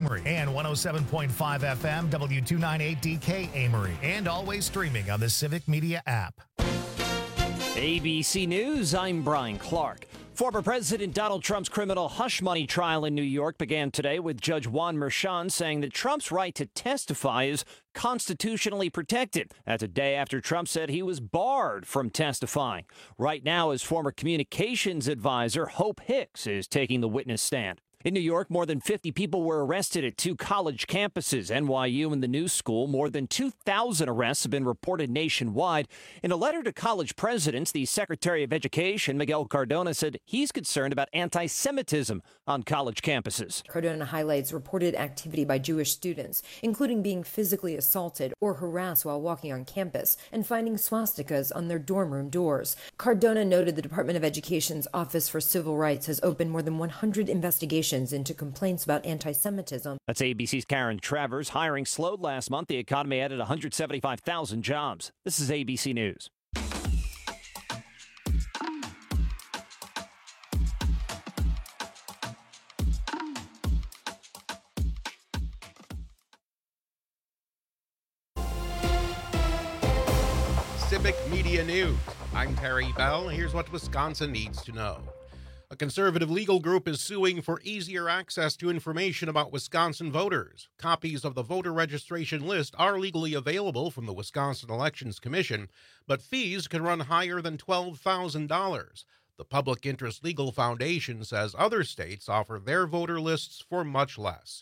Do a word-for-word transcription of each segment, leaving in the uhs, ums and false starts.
Amory, and one oh seven point five F M W two ninety-eight D K Amory, and always streaming on the Civic Media app. A B C News, I'm Brian Clark. Former President Donald Trump's criminal hush money trial in New York began today with Judge Juan Merchan saying that Trump's right to testify is constitutionally protected. That's a day after Trump said he was barred from testifying. Right now, his former communications advisor, Hope Hicks, is taking the witness stand. In New York, more than fifty people were arrested at two college campuses, N Y U and the New School. More than two thousand arrests have been reported nationwide. In a letter to college presidents, the Secretary of Education, Miguel Cardona, said he's concerned about anti-Semitism on college campuses. Cardona highlights reported activity by Jewish students, including being physically assaulted or harassed while walking on campus and finding swastikas on their dorm room doors. Cardona noted the Department of Education's Office for Civil Rights has opened more than one hundred investigations into complaints about anti-Semitism. That's A B C's Karen Travers. Hiring slowed last month. The economy added one hundred seventy-five thousand jobs. This is A B C News. Civic Media News. I'm Terry Bell. Here's what Wisconsin needs to know. A conservative legal group is suing for easier access to information about Wisconsin voters. Copies of the voter registration list are legally available from the Wisconsin Elections Commission, but fees can run higher than twelve thousand dollars. The Public Interest Legal Foundation says other states offer their voter lists for much less.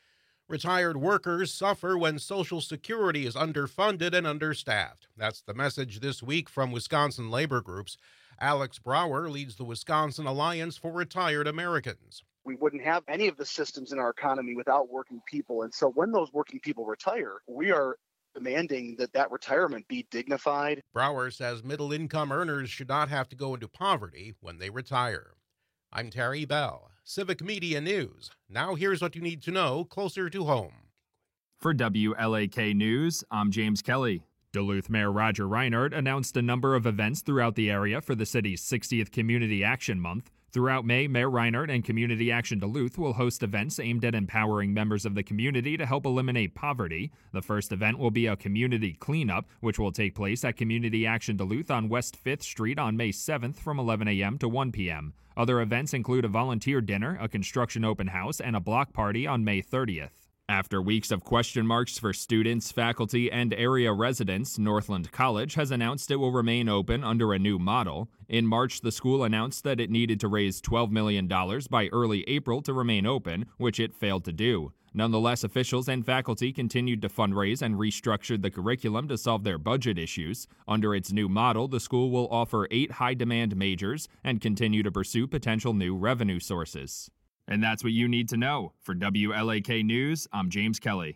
Retired workers suffer when Social Security is underfunded and understaffed. That's the message this week from Wisconsin labor groups. Alex Brower leads the Wisconsin Alliance for Retired Americans. We wouldn't have any of the systems in our economy without working people. And so when those working people retire, we are demanding that that retirement be dignified. Brower says middle-income earners should not have to go into poverty when they retire. I'm Terry Bell, Civic Media News. Now here's what you need to know closer to home. For W L A K News, I'm James Kelly. Duluth Mayor Roger Reinert announced a number of events throughout the area for the city's sixtieth Community Action Month. Throughout May, Mayor Reinert and Community Action Duluth will host events aimed at empowering members of the community to help eliminate poverty. The first event will be a community cleanup, which will take place at Community Action Duluth on West fifth Street on May seventh from eleven a.m. to one p.m. Other events include a volunteer dinner, a construction open house, and a block party on May thirtieth. After weeks of question marks for students, faculty, and area residents, Northland College has announced it will remain open under a new model. In March, the school announced that it needed to raise twelve million dollars by early April to remain open, which it failed to do. Nonetheless, officials and faculty continued to fundraise and restructured the curriculum to solve their budget issues. Under its new model, the school will offer eight high-demand majors and continue to pursue potential new revenue sources. And that's what you need to know. For W L A K News, I'm James Kelly.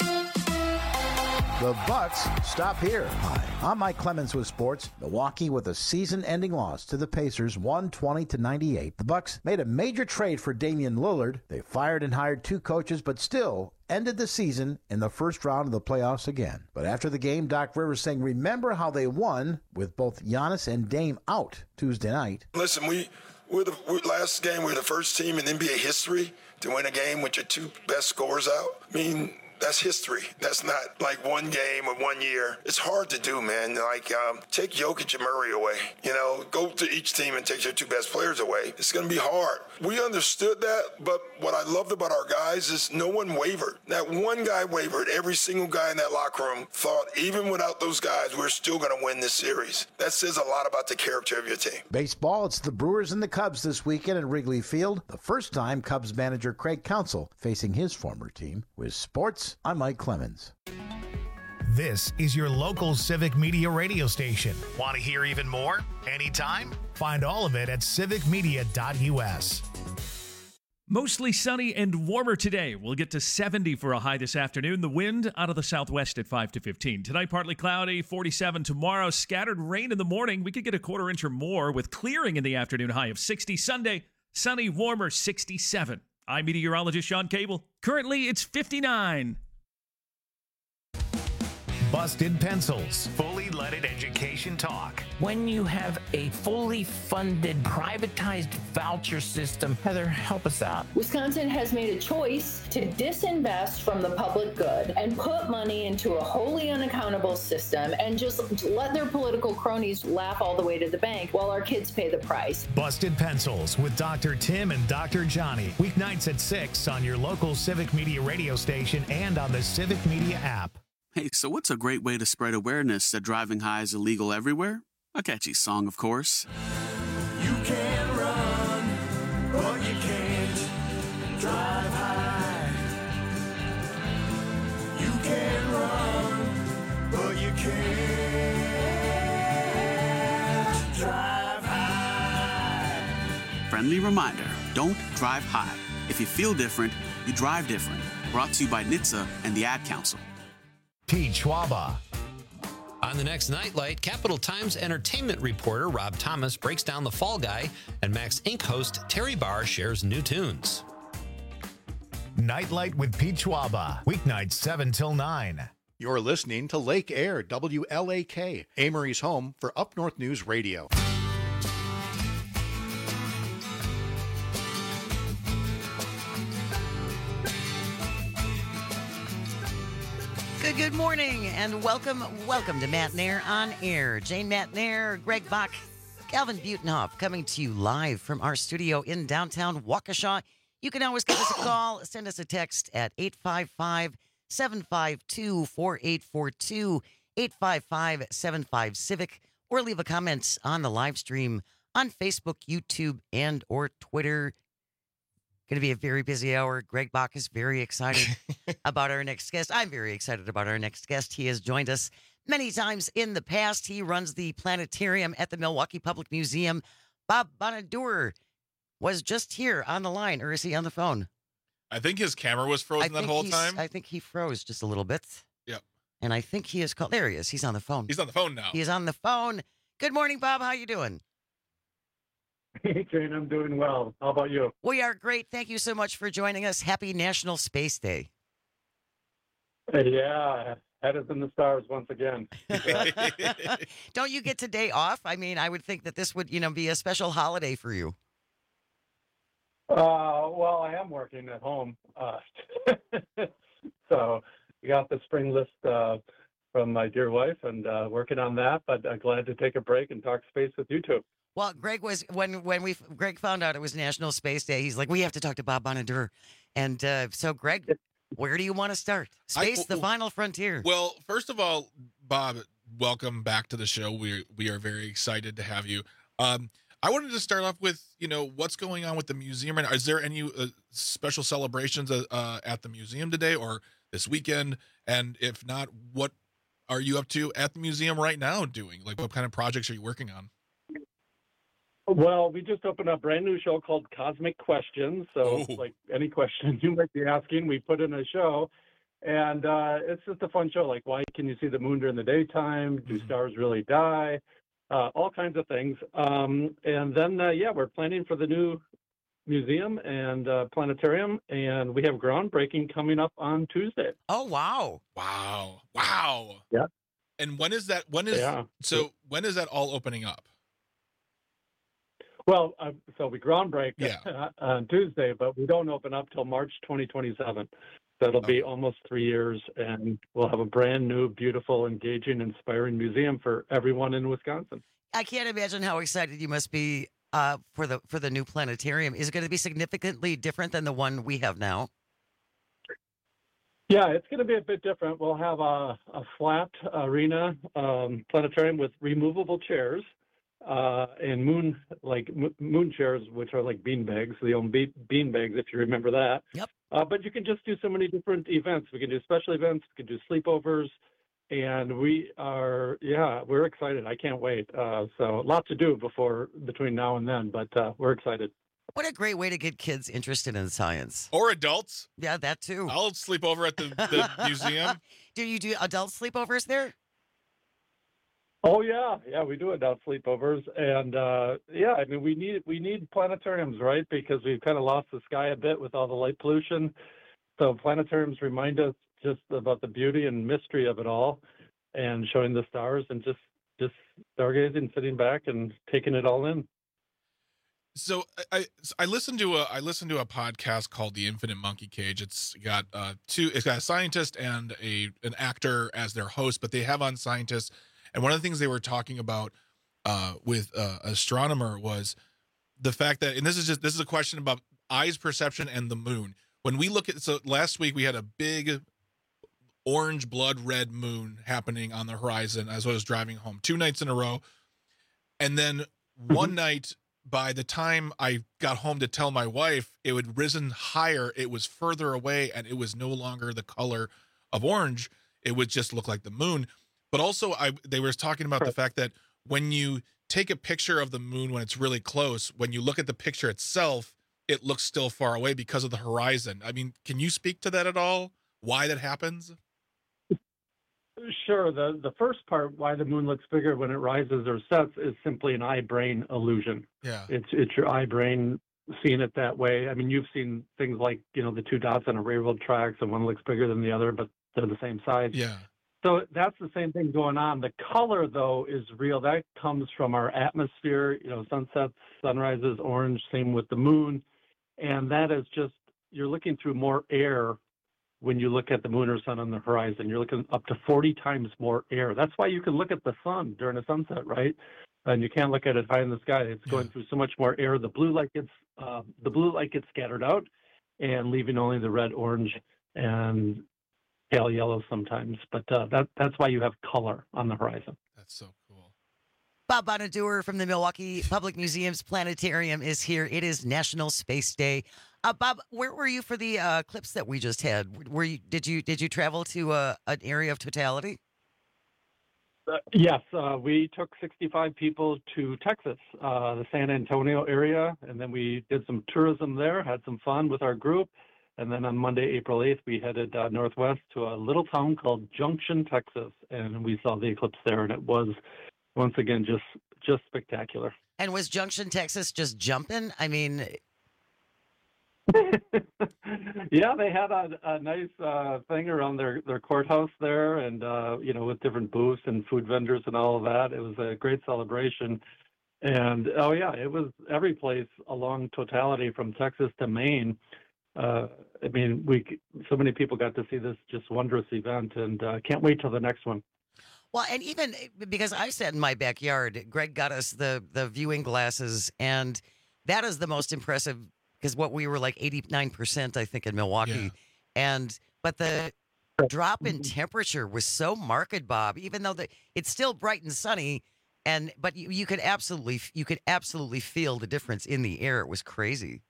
The Bucks stop here. Hi, I'm Mike Clemens with sports. Milwaukee with a season-ending loss to the Pacers, one twenty to ninety-eight. The Bucks made a major trade for Damian Lillard. They fired and hired two coaches, but still ended the season in the first round of the playoffs again. But after the game, Doc Rivers saying, remember how they won with both Giannis and Dame out Tuesday night. Listen, we... We're the we're, last game, we were the first team in N B A history to win a game with your two best scorers out. I mean, that's history. That's not like one game or one year. It's hard to do, man. Like, um, take Jokic and Murray away. You know, go to each team and take your two best players away. It's going to be hard. We understood that, but what I loved about our guys is no one wavered. That one guy wavered. Every single guy in that locker room thought, even without those guys, we're still going to win this series. That says a lot about the character of your team. Baseball, it's the Brewers and the Cubs this weekend at Wrigley Field. The first time Cubs manager Craig Counsell facing his former team. With sports, I'm Mike Clemens. This is your local Civic Media radio station. Want to hear even more? Anytime? Find all of it at civic media dot u s. Mostly sunny and warmer today. We'll get to seventy for a high this afternoon. The wind out of the southwest at five to fifteen. Tonight, partly cloudy, forty-seven tomorrow. Scattered rain in the morning. We could get a quarter inch or more with clearing in the afternoon, high of sixty. Sunday, sunny, warmer, sixty-seven. I'm meteorologist Sean Cable. Currently, it's fifty-nine. Busted Pencils, fully leaded education talk. When you have a fully funded, privatized voucher system, Heather, help us out. Wisconsin has made a choice to disinvest from the public good and put money into a wholly unaccountable system and just let their political cronies laugh all the way to the bank while our kids pay the price. Busted Pencils with Doctor Tim and Doctor Johnny. Weeknights at six on your local Civic Media radio station and on the Civic Media app. Hey, so what's a great way to spread awareness that driving high is illegal everywhere? A catchy song, of course. You can run, but you can't drive high. You can run, but you can't drive high. Friendly reminder, don't drive high. If you feel different, you drive different. Brought to you by N H T S A and the Ad Council. Pete Schwaba. On the next Nightlight, Capital Times entertainment reporter Rob Thomas breaks down The Fall Guy, and Max Incorporated host Terry Barr shares new tunes. Nightlight with Pete Schwaba. Weeknights seven till nine. You're listening to Lake Air, W L A K, Amory's home for Up North News Radio. Good, good morning, and welcome, welcome to Matt Nair on Air. Jane Matt Nair, Greg Bach, Calvin Butenhoff, coming to you live from our studio in downtown Waukesha. You can always give us a call, send us a text at eight five five, seven five two, four eight four two, eight five five, seven five, Civic, or leave a comment on the live stream on Facebook, YouTube, and or Twitter. Going to be a very busy hour. Greg Bach is very excited about our next guest. I'm very excited about our next guest. He has joined us many times in the past. He runs the planetarium at the Milwaukee Public Museum. Bob Bonadur was just here on the line, or is he on the phone? I think his camera was frozen that whole time. I think he froze just a little bit. Yep. And I think he is called. There he is. He's on the phone. He's on the phone now. He is on the phone. Good morning, Bob. How you doing? Hey, Jane, I'm doing well. How about you? We are great. Thank you so much for joining us. Happy National Space Day. Yeah, head is in the stars once again. Don't you get today off? I mean, I would think that this would, you know, be a special holiday for you. Uh, well, I am working at home. Uh, so we got the spring list uh, from my dear wife and uh, working on that, but uh, glad to take a break and talk space with you two. Well, Greg was when when we Greg found out it was National Space Day. He's like, we have to talk to Bob Bonadur, and uh, so Greg, where do you want to start? Space, I, the final frontier. Well, first of all, Bob, welcome back to the show. We we are very excited to have you. Um, I wanted to start off with, you know, what's going on with the museum right now. Is there any uh, special celebrations uh, uh, at the museum today or this weekend? And if not, what are you up to at the museum right now doing? Like, what kind of projects are you working on? Well, we just opened a brand new show called Cosmic Questions. So, oh. like any question you might be asking, we put in a show. And uh, it's just a fun show. Like, why can you see the moon during the daytime? Do mm-hmm. stars really die? Uh, all kinds of things. Um, and then, uh, yeah, we're planning for the new museum and uh, planetarium. And we have groundbreaking coming up on Tuesday. Oh, wow. Wow. Wow. Yeah. And when is that? When is yeah. So when is that all opening up? Well, uh, so we groundbreak yeah. on Tuesday, but we don't open up till March twenty twenty-seven. So it'll be almost three years, and we'll have a brand new, beautiful, engaging, inspiring museum for everyone in Wisconsin. I can't imagine how excited you must be uh, for the for the new planetarium. Is it going to be significantly different than the one we have now? Yeah, it's going to be a bit different. We'll have a, a flat arena um, planetarium with removable chairs. Uh, and moon, like m- moon chairs, which are like bean bags, the old be- bean bags, if you remember that. Yep. Uh, but you can just do so many different events. We can do special events. We can do sleepovers. And we are, yeah, we're excited. I can't wait. Uh, so a lot to do before, between now and then, but uh, we're excited. What a great way to get kids interested in science. Or adults. Yeah, that too. I'll sleep over at the, the museum. Do you do adult sleepovers there? Oh yeah, yeah, we do adult sleepovers, and uh, yeah, I mean we need we need planetariums, right? Because we've kind of lost the sky a bit with all the light pollution. So planetariums remind us just about the beauty and mystery of it all. and showing the stars and just just stargazing, sitting back and taking it all in. So I I listened to a I listened to a podcast called The Infinite Monkey Cage. It's got uh two it's got a scientist and a an actor as their host, but they have on scientists. And one of the things they were talking about uh with uh astronomer was the fact that, and this is just this is a question about eyes perception and the moon. When we look at, so last week we had a big orange blood red moon happening on the horizon as I was driving home two nights in a row. And then one night, by the time I got home to tell my wife, it had risen higher. It was further away and it was no longer the color of orange. It would just look like the moon. But also I, they were talking about the fact that when you take a picture of the moon, when it's really close, when you look at the picture itself, it looks still far away because of the horizon. I mean, can you speak to that at all? Why that happens? Sure. The the first part, why the moon looks bigger when it rises or sets, is simply an eye-brain illusion. Yeah. It's it's your eye-brain seeing it that way. I mean, you've seen things like, you know, the two dots on a railroad tracks, and one looks bigger than the other, but they're the same size. Yeah. So that's the same thing going on. The color, though, is real. That comes from our atmosphere. You know, sunsets, sunrises, orange. Same with the moon, and that is just, you're looking through more air. When you look at the moon or sun on the horizon, you're looking up to forty times more air. That's why you can look at the sun during a sunset, right? And you can't look at it high in the sky. It's going yeah. through so much more air. The blue light gets uh, the blue light gets scattered out, and leaving only the red, orange, and pale yellow sometimes. But uh, that that's why you have color on the horizon. That's so cool. Bob Bonadeur from the Milwaukee Public Museum's Planetarium is here. It is National Space Day. Uh, Bob, where were you for the uh, eclipse that we just had? Were you did you did you travel to uh, an area of totality? Uh, yes, uh, we took sixty-five people to Texas, uh, the San Antonio area, and then we did some tourism there, had some fun with our group, and then on Monday, April eighth, we headed uh, northwest to a little town called Junction, Texas, and we saw the eclipse there, and it was once again just just spectacular. And was Junction, Texas, just jumping? I mean. Yeah, they had a, a nice uh, thing around their, their courthouse there, and uh, you know, with different booths and food vendors and all of that. It was a great celebration, and oh yeah, it was every place along totality from Texas to Maine. Uh, I mean, we so many people got to see this just wondrous event, and uh, can't wait till the next one. Well, and even because I sat in my backyard, Greg got us the the viewing glasses, and that is the most impressive. Because what we were like eighty-nine percent, I think, in Milwaukee. Yeah. And but the drop in temperature was so marked, Bob, even though the, it's still bright and sunny. And but you, you could absolutely you could absolutely feel the difference in the air. It was crazy.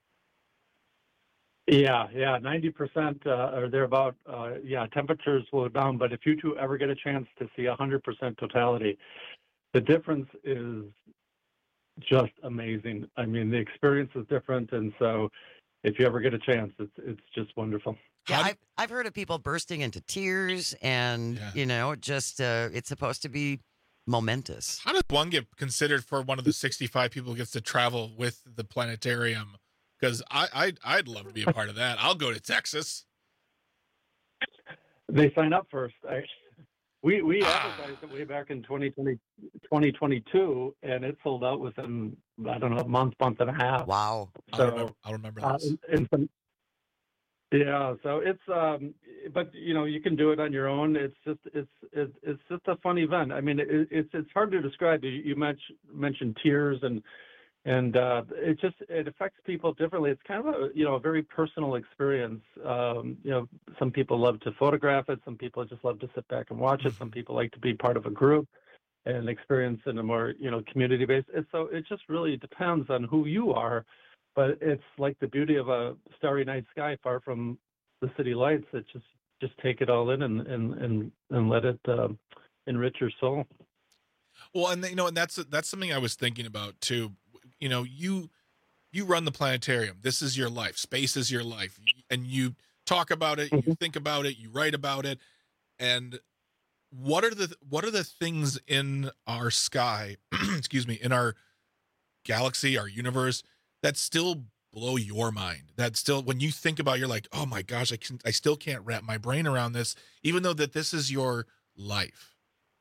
Yeah, yeah, ninety percent uh, or thereabout. Uh, yeah, temperatures will go down. But if you two ever get a chance to see one hundred percent totality, the difference is just amazing. I mean, the experience is different, and so if you ever get a chance, it's it's just wonderful. Yeah, I've, I've heard of people bursting into tears, and yeah. you know, just uh, it's supposed to be momentous. How does one get considered for one of the sixty-five people who gets to travel with the planetarium? Because I I'd, I'd love to be a part of that. I'll go to Texas. They sign up first. I, We we advertised it way back in twenty twenty, twenty twenty-two, and it sold out within, I don't know, a month, month and a half. Wow. So, I'll remember, I'll remember uh, this. and some, yeah, so it's, um, but, you know, you can do it on your own. It's just, it's it's, it's just a fun event. I mean, it, it's it's hard to describe. You, you mentioned, mentioned tears, and and uh, it just, it affects people differently. It's kind of a, you know, a very personal experience. Um, you know, some people love to photograph it. Some people just love to sit back and watch it. Some people like to be part of a group and experience in a more, you know, community based. And so it just really depends on who you are. But it's like the beauty of a starry night sky far from the city lights. It just, just take it all in and, and, and, and let it uh, enrich your soul. Well, and you know, and that's, that's something I was thinking about too. You know, you you run the planetarium. This is your life. Space is your life. And you talk about it, you think about it, you write about it. And what are the what are the things in our sky, excuse me, in our galaxy, our universe, that still blow your mind? That still, when you think about it, you're like, oh my gosh, I can I still can't wrap my brain around this, even though that this is your life.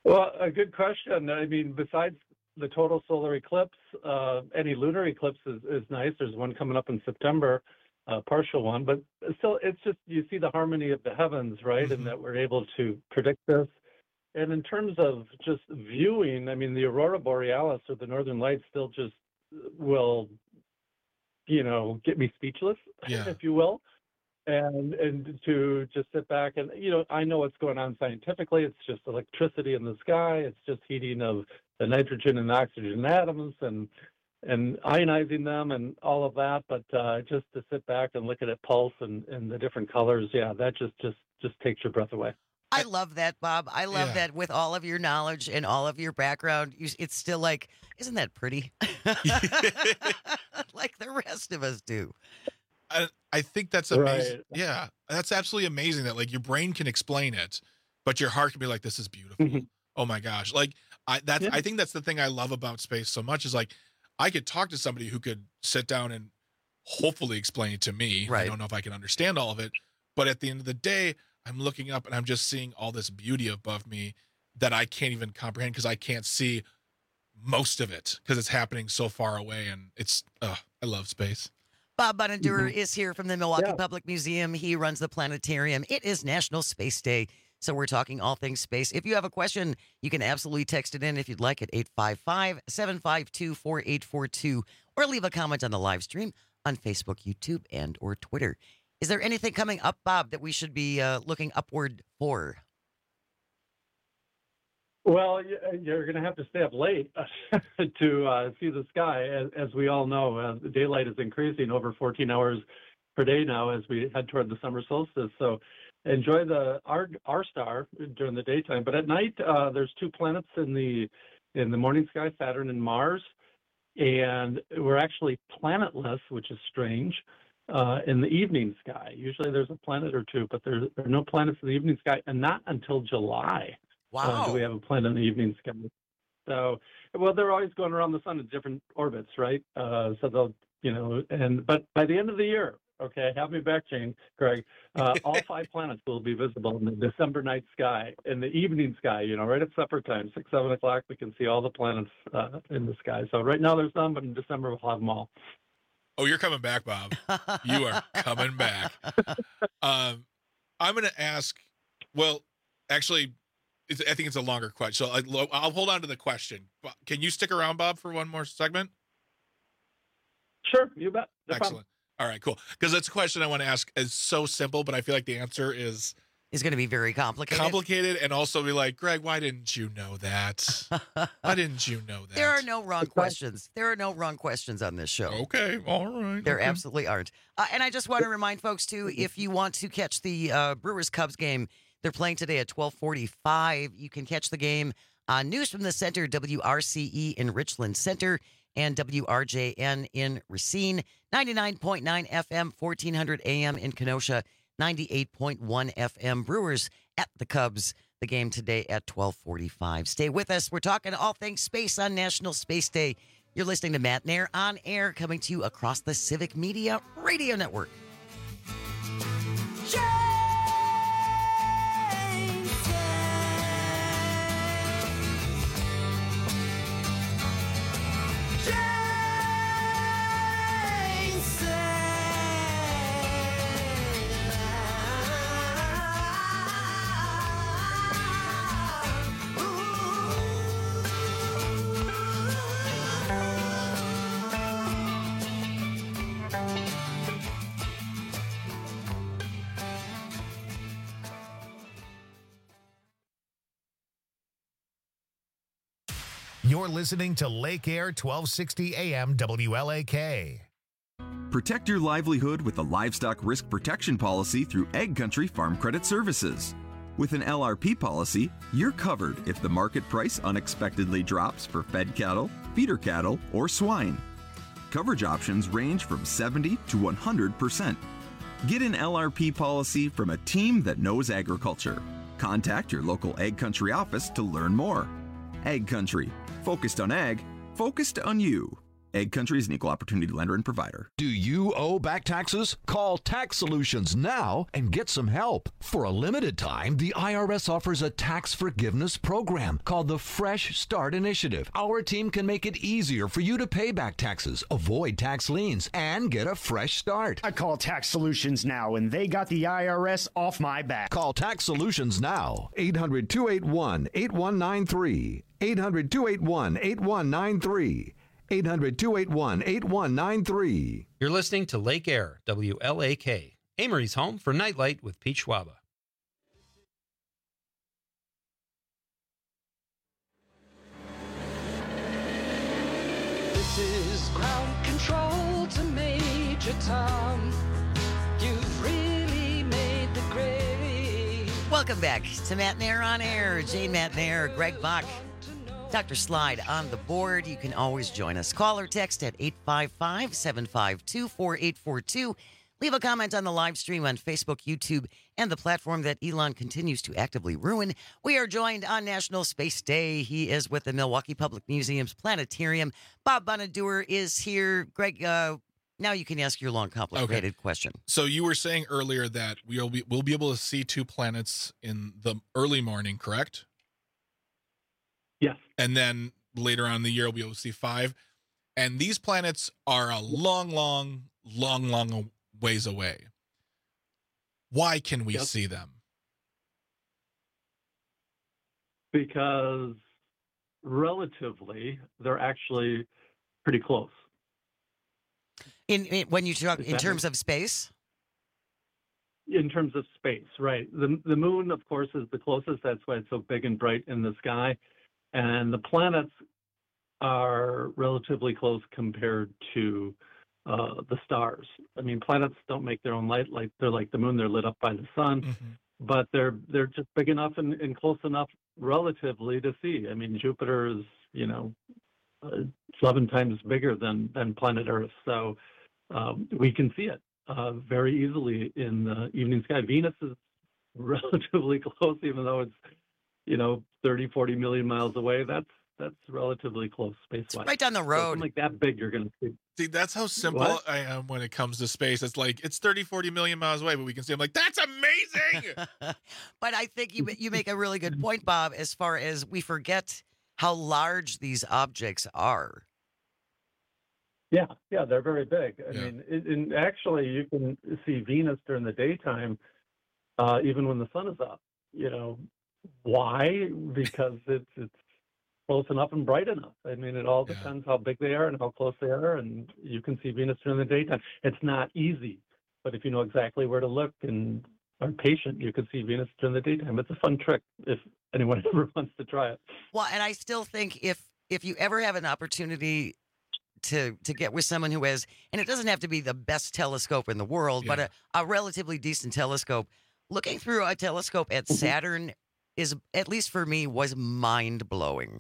Well, a good question. I mean, besides the total solar eclipse, uh, any lunar eclipse is, is nice. There's one coming up in September, a partial one, but still, it's just you see the harmony of the heavens, right? Mm-hmm. And that we're able to predict this. And in terms of just viewing, I mean, the aurora borealis or the northern lights still just will, you know, get me speechless, yeah. if you will. And and to just sit back and, you know, I know what's going on scientifically. It's just electricity in the sky. It's just heating of the nitrogen and oxygen atoms and and ionizing them and all of that. But uh, just to sit back and look at it pulse and, and the different colors, yeah, that just, just, just takes your breath away. I love that, Bob. I love Yeah. that with all of your knowledge and all of your background. You, it's still like, isn't that pretty? Like the rest of us do. I, I think that's amazing. Right. Yeah, that's absolutely amazing that like your brain can explain it, but your heart can be like, this is beautiful. Mm-hmm. Oh my gosh. Like I, that's, Yeah. I think that's the thing I love about space so much is like, I could talk to somebody who could sit down and hopefully explain it to me. Right. I don't know if I can understand all of it, but at the end of the day, I'm looking up and I'm just seeing all this beauty above me that I can't even comprehend because I can't see most of it because it's happening so far away. And it's, uh, I love space. Bob Bonaduer Mm-hmm. is here from the Milwaukee Yeah. Public Museum. He runs the planetarium. It is National Space Day, so we're talking all things space. If you have a question, you can absolutely text it in if you'd like at eight five five, seven five two, four eight four two or leave a comment on the live stream on Facebook, YouTube, and or Twitter. Is there anything coming up, Bob, that we should be uh, looking upward for? Well, y- you're going to have to stay up late to uh, see the sky. As, as we all know, uh, the daylight is increasing over fourteen hours per day now as we head toward the summer solstice. So enjoy the our, our star during the daytime. But at night, uh, there's two planets in the in the morning sky, Saturn and Mars. And we're actually planetless, which is strange, uh, in the evening sky. Usually there's a planet or two, but there, there are no planets in the evening sky, and not until July. Wow. Uh, do we have a planet in the evening sky? So, well, they're always going around the sun in different orbits, right? Uh, so they'll, you know, and but by the end of the year, okay, have me back, Jane, Greg. Uh, all five planets will be visible in the December night sky, in the evening sky. You know, right at supper time, six, seven o'clock, we can see all the planets uh, in the sky. So right now there's none, but in December we'll have them all. Oh, you're coming back, Bob. You are coming back. Um, I'm going to ask, well, actually, it's, I think it's a longer question. So I, I'll hold on to the question. Can you stick around, Bob, for one more segment? Sure, you bet. No Excellent. problem. All right, cool. Because that's a question I want to ask is so simple, but I feel like the answer is Is going to be very complicated. complicated and also be like, Greg, why didn't you know that? Why didn't you know that? There are no wrong questions. There are no wrong questions on this show. Okay, all right. There okay. absolutely aren't. Uh, and I just want to remind folks, too, if you want to catch the uh, Brewers-Cubs game, they're playing today at twelve forty-five. You can catch the game on News from the Center, W R C E in Richland Center, and W R J N in Racine, ninety-nine point nine F M, fourteen hundred A M in Kenosha, ninety-eight point one F M. Brewers at the Cubs. The game today at twelve forty-five. Stay with us. We're talking all things space on National Space Day. You're listening to Matt Nair on air, coming to you across the Civic Media Radio Network. You're listening to Lake Air twelve sixty A M W L A K. Protect your livelihood with a livestock risk protection policy through Egg Country Farm Credit Services. With an L R P policy, you're covered if the market price unexpectedly drops for fed cattle, feeder cattle, or swine. Coverage options range from seventy to one hundred percent. Get an L R P policy from a team that knows agriculture. Contact your local Egg Country office to learn more. Egg Country, focused on ag, focused on you. Egg Country is an equal opportunity lender and provider. Do you owe back taxes? Call Tax Solutions now and get some help. For a limited time, the I R S offers a tax forgiveness program called the Fresh Start Initiative. Our team can make it easier for you to pay back taxes, avoid tax liens, and get a fresh start. I call Tax Solutions now, and they got the I R S off my back. Call Tax Solutions now. eight hundred, two eight one, eight one nine three. eight hundred, two eight one, eight one nine three. eight hundred, two eight one, eight one nine three. You're listening to Lake Air, W L A K, Amory's home for Nightlight with Pete Schwaba. This is ground control to Major Tom. You've really made the grade. Welcome back to Matt Nair on Air. Jane Matt Nair, Greg Bach, Doctor Slide on the board. You can always join us. Call or text at eight five five, seven five two, four eight four two. Leave a comment on the live stream on Facebook, YouTube, and the platform that Elon continues to actively ruin. We are joined on National Space Day. He is with the Milwaukee Public Museum's Planetarium. Bob Bonadeur is here. Greg, uh, now you can ask your long, complicated Okay. question. So you were saying earlier that we'll be we'll be able to see two planets in the early morning, correct? Yes. And then later on in the year, we'll be able to see five. And these planets are a long, long, long, long ways away. Why can we Yep. see them? Because relatively, they're actually pretty close. In, in when you talk Does in that terms make- of space, In terms of space, right? The the moon, of course, is the closest. That's why it's so big and bright in the sky. And the planets are relatively close compared to uh, the stars. I mean, planets don't make their own light. Like they're like the moon; they're lit up by the sun. Mm-hmm. But they're they're just big enough and, and close enough relatively to see. I mean, Jupiter is you know uh, eleven times bigger than than planet Earth, so um, we can see it uh, very easily in the evening sky. Venus is relatively close, even though it's you know thirty, forty million miles away. That's that's relatively close space-wise. right down the So road. something like that big, you're going to see. See, that's how simple What? I am when it comes to space. It's like it's thirty, forty million miles away, but we can see. I'm like, that's amazing. But I think you you make a really good point, Bob, as far as we forget how large these objects are. Yeah, yeah, they're very big. I Yeah. mean, it, and actually, you can see Venus during the daytime, uh, even when the sun is up. You know, why? Because it's it's close enough and bright enough. I mean, it all depends how big they are and how close they are, and you can see Venus during the daytime. It's not easy, but if you know exactly where to look and are patient, you can see Venus during the daytime. It's a fun trick if anyone ever wants to try it. Well, and I still think if if you ever have an opportunity to to get with someone who has, and it doesn't have to be the best telescope in the world, but a, a relatively decent telescope, looking through a telescope at Saturn is, at least for me, was mind blowing.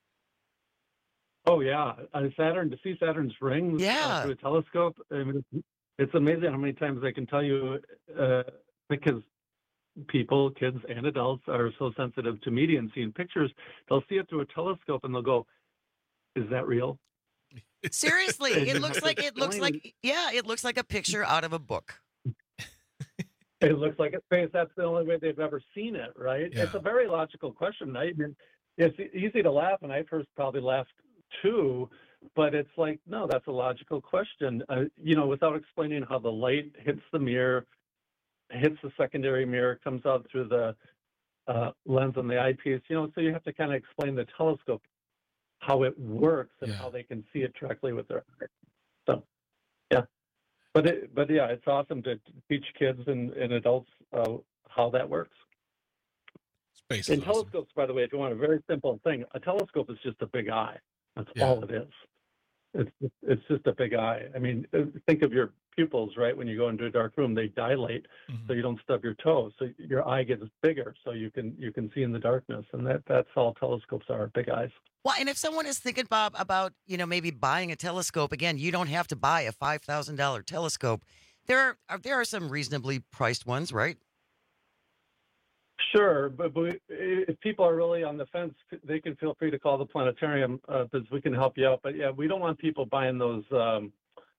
Oh yeah, uh, Saturn, to see Saturn's rings Yeah. uh, through a telescope. I mean, it's, it's amazing how many times I can tell you uh, because people, kids and adults, are so sensitive to media and seeing pictures. They'll see it through a telescope and they'll go, "Is that real?" Seriously, And it you looks have to like it looks explain like yeah, it looks like a picture out of a book. It looks like a space. That's the only way they've ever seen it, right? Yeah. It's a very logical question. I mean, it's easy to laugh, and I first probably laughed too, but it's like, no, that's a logical question. Uh, you know, without explaining how the light hits the mirror, hits the secondary mirror, comes out through the uh, lens on the eyepiece, you know, so you have to kind of explain the telescope, how it works and Yeah. how they can see it directly with their eyes. So, yeah. But it, but yeah, it's awesome to teach kids and, and adults uh, how that works. Space is And awesome. telescopes, by the way, if you want a very simple thing, a telescope is just a big eye. That's Yeah. all it is. It's it's just a big eye. I mean, uh, think of your pupils, right? When you go into a dark room, they dilate Mm-hmm. so you don't stub your toe. So your eye gets bigger, so you can you can see in the darkness. And that that's all telescopes are, big eyes. Well, and if someone is thinking, Bob, about, you know, maybe buying a telescope, again, you don't have to buy a five thousand dollars telescope. There are there are some reasonably priced ones, right? Sure, but, but if people are really on the fence, they can feel free to call the planetarium uh, because we can help you out. But yeah, we don't want people buying those um,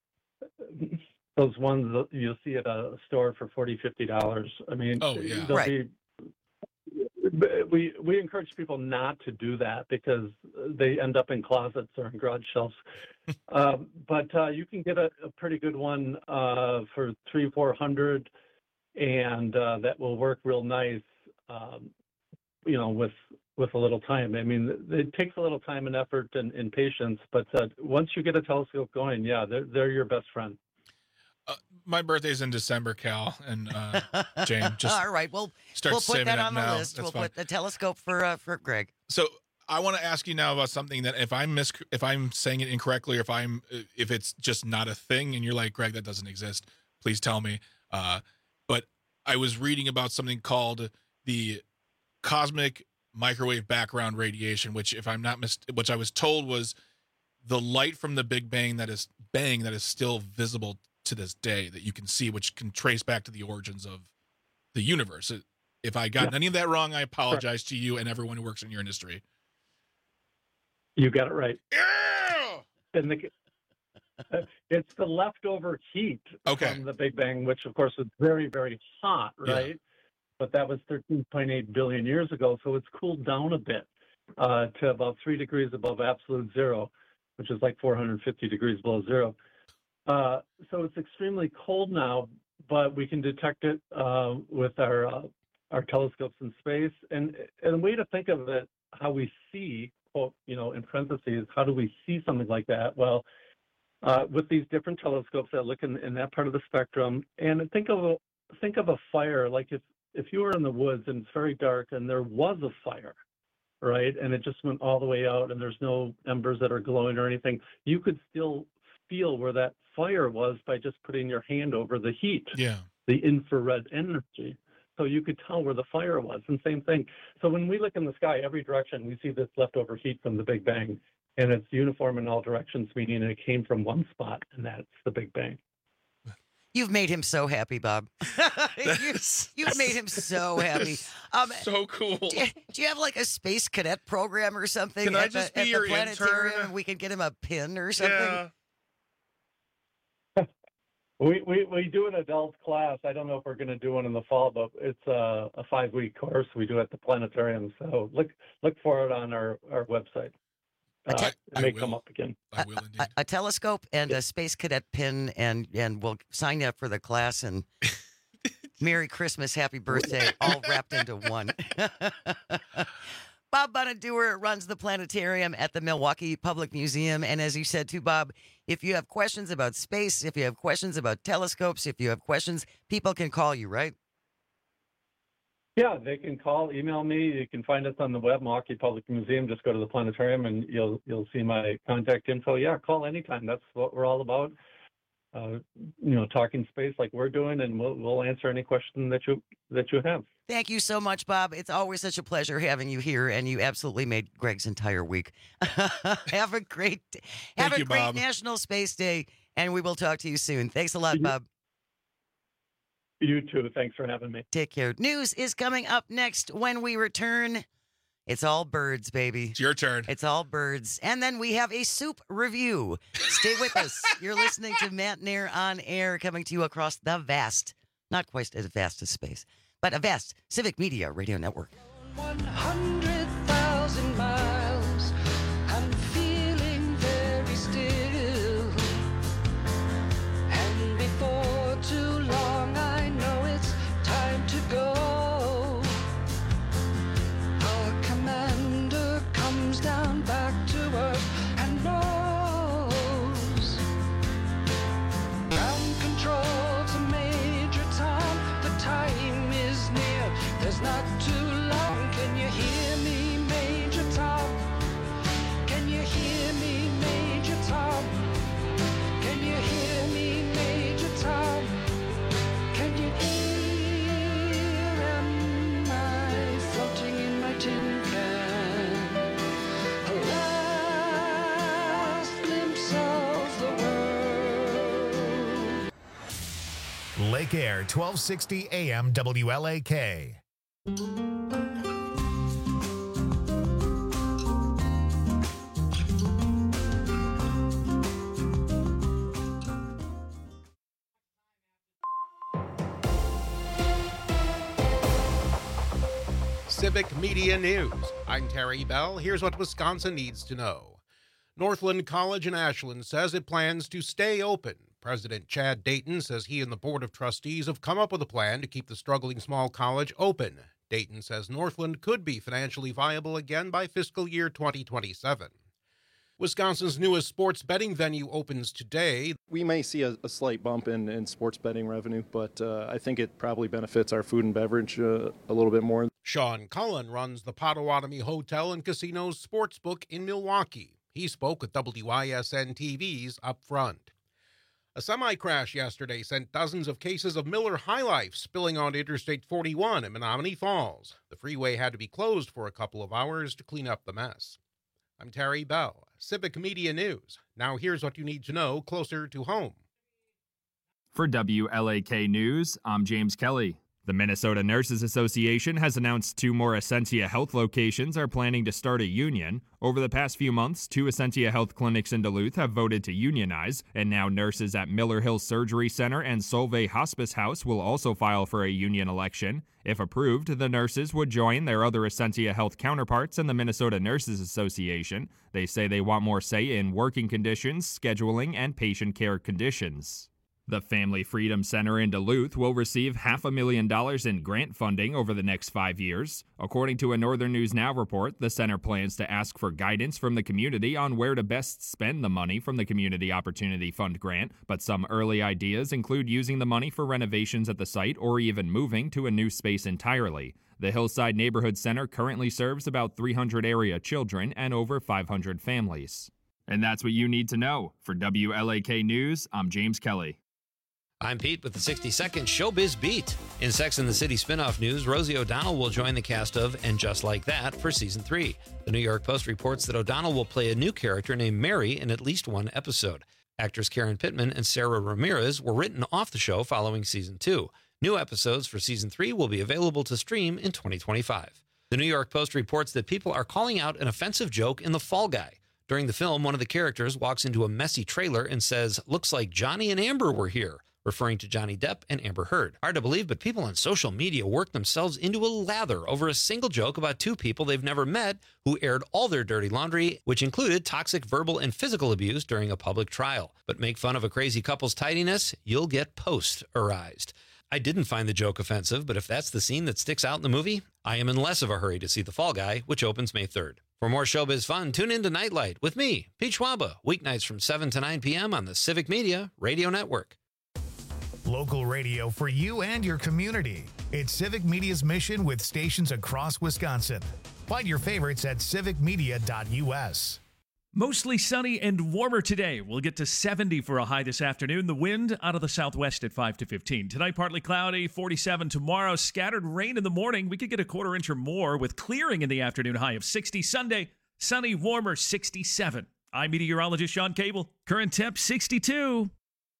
those ones that you'll see at a store for forty dollars, fifty dollars. I mean, Oh, yeah. they'll Right. be, we we encourage people not to do that because they end up in closets or in garage shelves. um, but uh, you can get a, a pretty good one uh, for three, four hundred, and uh, that will work real nice. Um, you know, with with a little time. I mean, it takes a little time and effort and, and patience, but uh, once you get a telescope going, yeah, they're they're your best friend. Uh, my birthday's in December, Cal, and uh, Jane. Just All right, we'll start we'll put saving that up on the now. list. That's We'll fine. put the telescope for uh, for Greg. So I want to ask you now about something that if I'm mis- if I'm saying it incorrectly, or if I'm if it's just not a thing, and you're like, Greg, that doesn't exist, please tell me. Uh, but I was reading about something called the cosmic microwave background radiation, which, if I'm not mis- which I was told was the light from the Big Bang that is bang that is still visible to this day, that you can see, which can trace back to the origins of the universe. If I got Yeah. any of that wrong, I apologize to you and everyone who works in your industry. You got it right. Yeah! And the, it's the leftover heat Okay. from the Big Bang, which of course was very, very hot, Yeah. right? But that was thirteen point eight billion years ago, so it's cooled down a bit uh, to about three degrees above absolute zero, which is like four hundred fifty degrees below zero. Uh, so it's extremely cold now, but we can detect it uh, with our uh, our telescopes in space. And, and a way to think of it, how we see, quote, you know, in parentheses, how do we see something like that? Well, uh, with these different telescopes that look in, in that part of the spectrum, and think of a, think of a fire, like if, if you were in the woods and it's very dark and there was a fire, right, and it just went all the way out and there's no embers that are glowing or anything, you could still feel where that fire was by just putting your hand over the heat, Yeah. the infrared energy. So you could tell where the fire was. And same thing. So when we look in the sky, every direction, we see this leftover heat from the Big Bang. And it's uniform in all directions, meaning it came from one spot, and that's the Big Bang. You've made him so happy, Bob. you, you've made him so happy. Um, so cool. Do you, do you have like a space cadet program or something Can at I the, just be at the your planetarium? intern? And we can get him a pin or something. Yeah. We, we, we do an adult class. I don't know if we're going to do one in the fall, but it's a, a five-week course we do at the planetarium. So look look for it on our, our website. Uh, te- it may come up again. I will indeed. A, a telescope and a space cadet pin, and and we'll sign you up for the class. And Merry Christmas, Happy Birthday, all wrapped into one. Bob Bonaduer runs the planetarium at the Milwaukee Public Museum. And as you said too, Bob, if you have questions about space, if you have questions about telescopes, if you have questions, people can call you, right? Yeah, they can call, email me. You can find us on the web, Milwaukee Public Museum. Just go to the planetarium and you'll you'll see my contact info. Yeah, call anytime. That's what we're all about. Uh, you know, talking space like we're doing, and we'll we'll answer any question that you that you have. Thank you so much, Bob. It's always such a pleasure having you here, and you absolutely made Greg's entire week. Have a great, have Thank a you, great Bob. National Space Day, and we will talk to you soon. Thanks a lot, Bob. You too. Thanks for having me. Take care. News is coming up next when we return. It's all birds, baby. It's your turn. It's all birds. And then we have a soup review. Stay with us. You're listening to Matt Nair on Air, coming to you across the vast, not quite as vast as space, but a vast Civic Media Radio Network. one hundred thousand miles, I'm feeling very still. And before too long, I know it's time to go. Our commander comes down back to earth and knows. Ground control to Major Tom, the time is near. There's not too long. Can you hear me, Major Tom? Can you hear me, Major Tom? Can you hear me, Major Tom? Can you hear? Am I floating in my tin can? A last glimpse of the world. Lake Air, twelve sixty A M W L A K. Civic Media News. I'm Terry Bell. Here's what Wisconsin needs to know. Northland College in Ashland says it plans to stay open. President Chad Dayton says he and the Board of Trustees have come up with a plan to keep the struggling small college open. Dayton says Northland could be financially viable again by fiscal year twenty twenty-seven. Wisconsin's newest sports betting venue opens today. We may see a, a slight bump in, in sports betting revenue, but uh, I think it probably benefits our food and beverage uh, a little bit more. Sean Cullen runs the Potawatomi Hotel and Casino's Sportsbook in Milwaukee. He spoke with W I S N T V's Up Front. A semi-crash yesterday sent dozens of cases of Miller High Life spilling onto Interstate forty-one in Menominee Falls. The freeway had to be closed for a couple of hours to clean up the mess. I'm Terry Bell, Civic Media News. Now here's what you need to know closer to home. For W L A K News, I'm James Kelly. The Minnesota Nurses Association has announced two more Essentia Health locations are planning to start a union. Over the past few months, two Essentia Health clinics in Duluth have voted to unionize, and now nurses at Miller Hill Surgery Center and Solvay Hospice House will also file for a union election. If approved, the nurses would join their other Essentia Health counterparts in the Minnesota Nurses Association. They say they want more say in working conditions, scheduling, and patient care conditions. The Family Freedom Center in Duluth will receive half a million dollars in grant funding over the next five years. According to a Northern News Now report, the center plans to ask for guidance from the community on where to best spend the money from the Community Opportunity Fund grant, but some early ideas include using the money for renovations at the site or even moving to a new space entirely. The Hillside Neighborhood Center currently serves about three hundred area children and over five hundred families. And that's what you need to know. For W L A K News, I'm James Kelly. I'm Pete with the sixty second Showbiz Beat. In Sex and the City spinoff news, Rosie O'Donnell will join the cast of And Just Like That for season three. The New York Post reports that O'Donnell will play a new character named Mary in at least one episode. Actors Karen Pittman and Sarah Ramirez were written off the show following season two. New episodes for season three will be available to stream in twenty twenty-five. The New York Post reports that people are calling out an offensive joke in The Fall Guy. During the film, one of the characters walks into a messy trailer and says, "Looks like Johnny and Amber were here," referring to Johnny Depp and Amber Heard. Hard to believe, but people on social media work themselves into a lather over a single joke about two people they've never met who aired all their dirty laundry, which included toxic verbal and physical abuse during a public trial. But make fun of a crazy couple's tidiness, you'll get post-arized. I didn't find the joke offensive, but if that's the scene that sticks out in the movie, I am in less of a hurry to see The Fall Guy, which opens May third. For more showbiz fun, tune in to Nightlight with me, Pete Schwaba, weeknights from seven to nine p.m. on the Civic Media Radio Network. Local radio for you and your community. It's Civic Media's mission with stations across Wisconsin. Find your favorites at civic media dot u s. Mostly sunny and warmer today. We'll get to seventy for a high this afternoon. The wind out of the southwest at five to fifteen. Tonight, partly cloudy, forty-seven tomorrow. Scattered rain in the morning. We could get a quarter inch or more with clearing in the afternoon, high of sixty. Sunday, sunny, warmer, sixty-seven. I'm meteorologist Sean Cable. Current temp, sixty-two.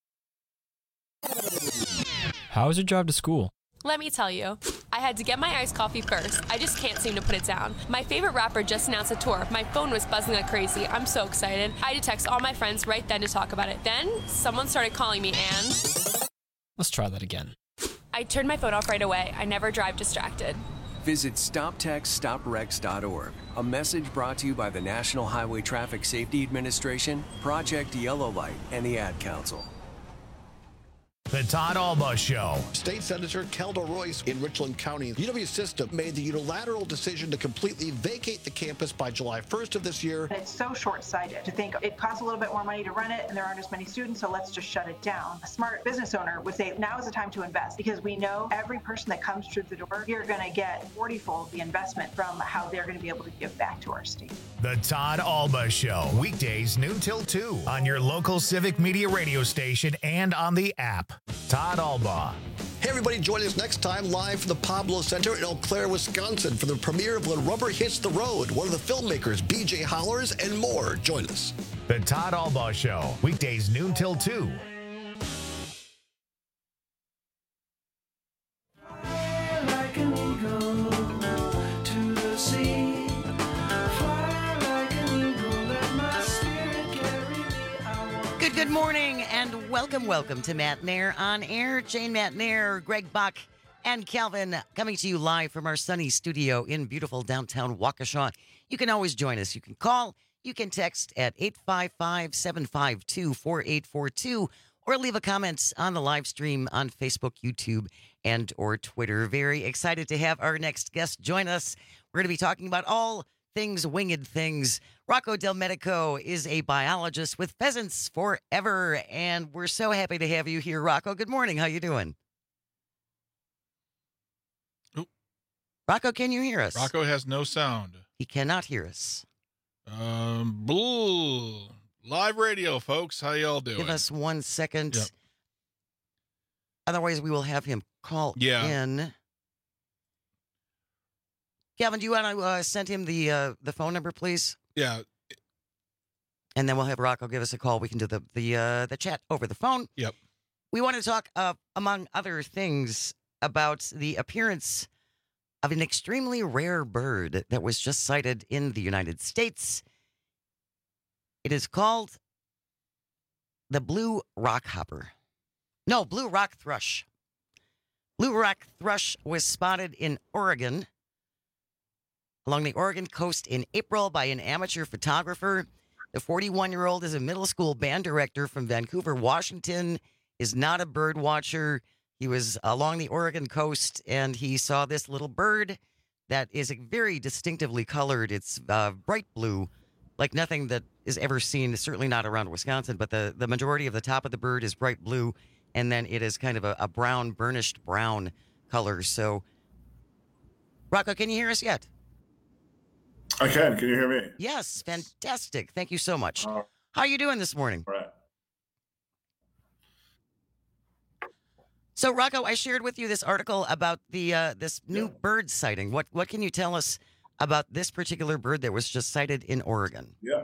How was your drive to school? Let me tell you, I had to get my iced coffee first. I just can't seem to put it down. My favorite rapper just announced a tour. My phone was buzzing like crazy. I'm so excited. I had to text all my friends right then to talk about it. Then, someone started calling me and... Let's try that again. I turned my phone off right away. I never drive distracted. Visit stop text stop wrecks dot org. A message brought to you by the National Highway Traffic Safety Administration, Project Yellow Light, and the Ad Council. The Todd Alba Show. State Senator Kelda Royce in Richland County. U W System made the unilateral decision to completely vacate the campus by July first of this year. It's so short-sighted to think it costs a little bit more money to run it and there aren't as many students, so let's just shut it down. A smart business owner would say now is the time to invest because we know every person that comes through the door, you're going to get forty-fold the investment from how they're going to be able to give back to our state. The Todd Alba Show. Weekdays noon till two on your local Civic Media radio station and on the app. Todd Alba. Hey, everybody, join us next time live from the Pablo Center in Eau Claire, Wisconsin for the premiere of When Rubber Hits the Road. One of the filmmakers, B J Hollers, and more. Join us. The Todd Alba Show. Weekdays noon till two. Like an eagle. Welcome, welcome to Matt Nair on Air. Jane Matt Nair, Greg Bach, and Calvin coming to you live from our sunny studio in beautiful downtown Waukesha. You can always join us. You can call, you can text at eight five five, seven five two, four eight four two or leave a comment on the live stream on Facebook, YouTube, and or Twitter. Very excited to have our next guest join us. We're going to be talking about all things winged things. Rocco Del Medico is a biologist with Pheasants Forever, and we're so happy to have you here, Rocco. Good morning. How you doing? Oop. Rocco, can you hear us? Rocco has no sound. He cannot hear us. Um, blue. Live radio, folks. How y'all doing? Give us one second. Yep. Otherwise, we will have him call Yeah. in. Calvin, do you want to uh, send him the uh, the phone number, please? Yeah. And then we'll have Rocco give us a call. We can do the the uh, the chat over the phone. Yep. We want to talk, uh, among other things, about the appearance of an extremely rare bird that was just sighted in the United States. It is called the blue rockhopper. No, blue rock thrush. Blue rock thrush was spotted in Oregon, along the Oregon coast in April by an amateur photographer. The forty-one-year-old is a middle school band director from Vancouver, Washington, is not a bird watcher. He was along the Oregon coast, and he saw this little bird that is very distinctively colored. It's uh, bright blue, like nothing that is ever seen, certainly not around Wisconsin, but the, the majority of the top of the bird is bright blue, and then it is kind of a, a brown, burnished brown color. So, Rocco, can you hear us yet? I can. Can you hear me? Yes, fantastic. Thank you so much. Uh, How are you doing this morning? Right. So, Rocco, I shared with you this article about the uh, this new Yeah. bird sighting. What what can you tell us about this particular bird that was just sighted in Oregon? Yeah.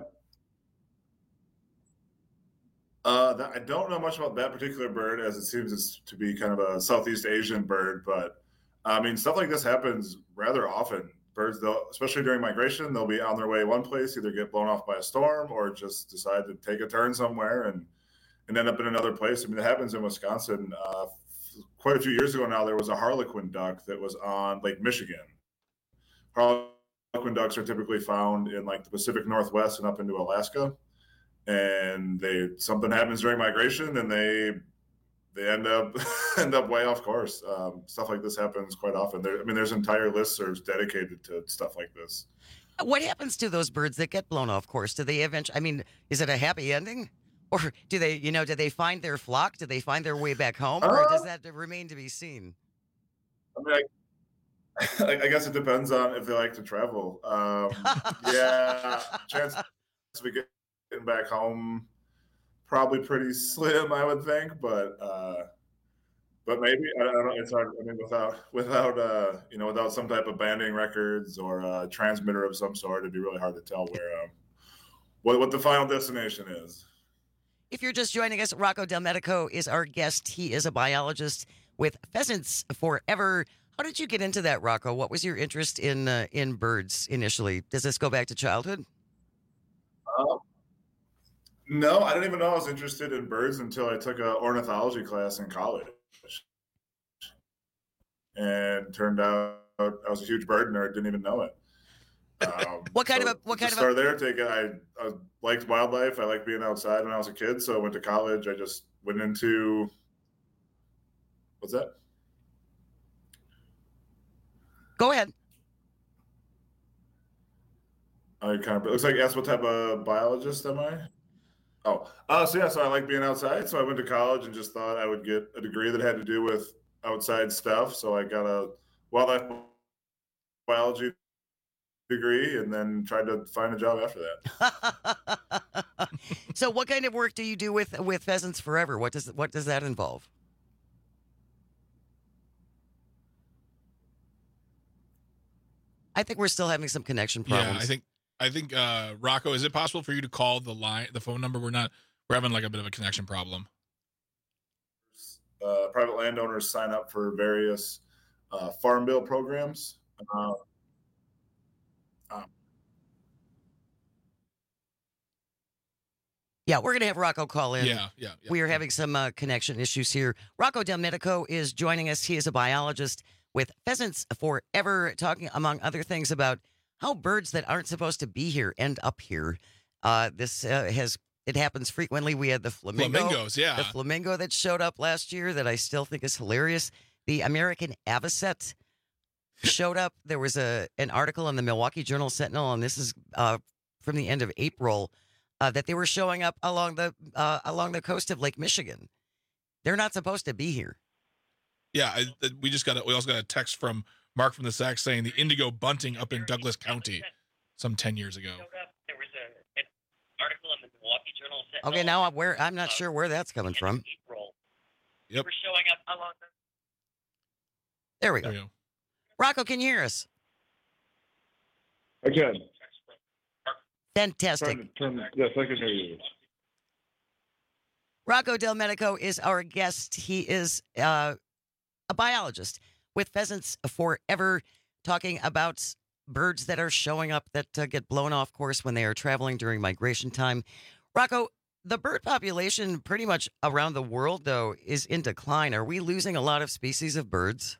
Uh, that, I don't know much about that particular bird, as it seems it's to be kind of a Southeast Asian bird. But I mean, stuff like this happens rather often. Birds, they'll, especially during migration, they'll be on their way one place, either get blown off by a storm or just decide to take a turn somewhere and and end up in another place. I mean, it happens in Wisconsin. Uh, quite a few years ago now, there was a harlequin duck that was on Lake Michigan. Harlequin ducks are typically found in like the Pacific Northwest and up into Alaska. And they something happens during migration, and they they end up end up way off course. Um, stuff like this happens quite often. There, I mean, there's entire listservs dedicated to stuff like this. What happens to those birds that get blown off course? Do they eventually? I mean, is it a happy ending, or do they, you know, do they find their flock? Do they find their way back home, or Uh, does that remain to be seen? I mean, I, I guess it depends on if they like to travel. Um, yeah, chance of getting back home probably pretty slim, I would think. But uh, but maybe I don't know. It's hard. I mean, without without uh, you know, without some type of banding records or a transmitter of some sort, it'd be really hard to tell where um, what what the final destination is. If you're just joining us, Rocco Del Medico is our guest. He is a biologist with Pheasants Forever. How did you get into that, Rocco? What was your interest in uh, in birds initially? Does this go back to childhood? Uh, no, I didn't even know I was interested in birds until I took a ornithology class in college, and turned out I was a huge bird nerd. Didn't even know it. Um, What kind so of a what to kind of a start there? Take it. I, I liked wildlife. I liked being outside when I was a kid. So I went to college. I just went into what's that? Go ahead. I kind of it looks like asked what type of biologist am I? Oh, uh, so yeah, so I like being outside. So I went to college and just thought I would get a degree that had to do with outside stuff. So I got a wildlife biology degree and then tried to find a job after that. So, what kind of work do you do with with Pheasants Forever? What does what does that involve? I think we're still having some connection problems. Yeah, I think I think uh, Rocco, is it possible for you to call the line, the phone number? We're not. We're having like a bit of a connection problem. Uh, private landowners sign up for various uh, farm bill programs. Uh, um, Yeah, we're going to have Rocco call in. Yeah, yeah, yeah. We are having some uh, connection issues here. Rocco Del Medico is joining us. He is a biologist with Pheasants Forever, talking, among other things, about how birds that aren't supposed to be here end up here. Uh, this uh, has, it happens frequently. We had the flamingo. Flamingos, yeah. The flamingo that showed up last year that I still think is hilarious. The American avocet showed up. There was a an article in the Milwaukee Journal Sentinel, and this is uh, from the end of April, uh, that they were showing up along the uh, along the coast of Lake Michigan. They're not supposed to be here. Yeah, I, we just got a, we also got a text from Mark from the Sac saying the indigo bunting up in Douglas County some ten years ago. There was a, an article in the Milwaukee Journal Sentinel. Okay, now I'm where I'm not sure where that's coming from. April. Yep. We're showing up along the. There we go. There we go. Rocco, can you hear us? I can. Fantastic. Turn, turn, yes, I can hear you. Rocco Del Medico is our guest. He is uh, a biologist with Pheasants Forever, talking about birds that are showing up that uh, get blown off course when they are traveling during migration time. Rocco, the bird population pretty much around the world, though, is in decline. Are we losing a lot of species of birds?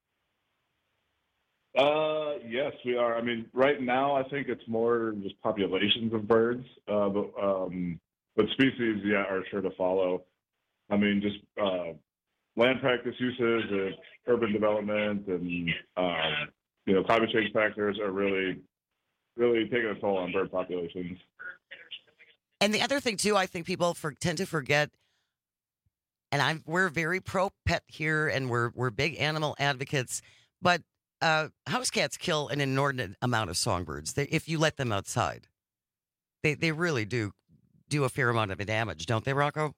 Uh, yes, we are. I mean, right now, I think it's more just populations of birds, uh, but um, but species, yeah, are sure to follow. I mean, just uh, land practice uses, and urban development, and um, you know, climate change factors are really, really taking a toll on bird populations. And the other thing, too, I think people for, tend to forget, and I'm we're very pro pet here, and we're we're big animal advocates, but uh, house cats kill an inordinate amount of songbirds they, if you let them outside. They they really do do a fair amount of damage, don't they, Rocco?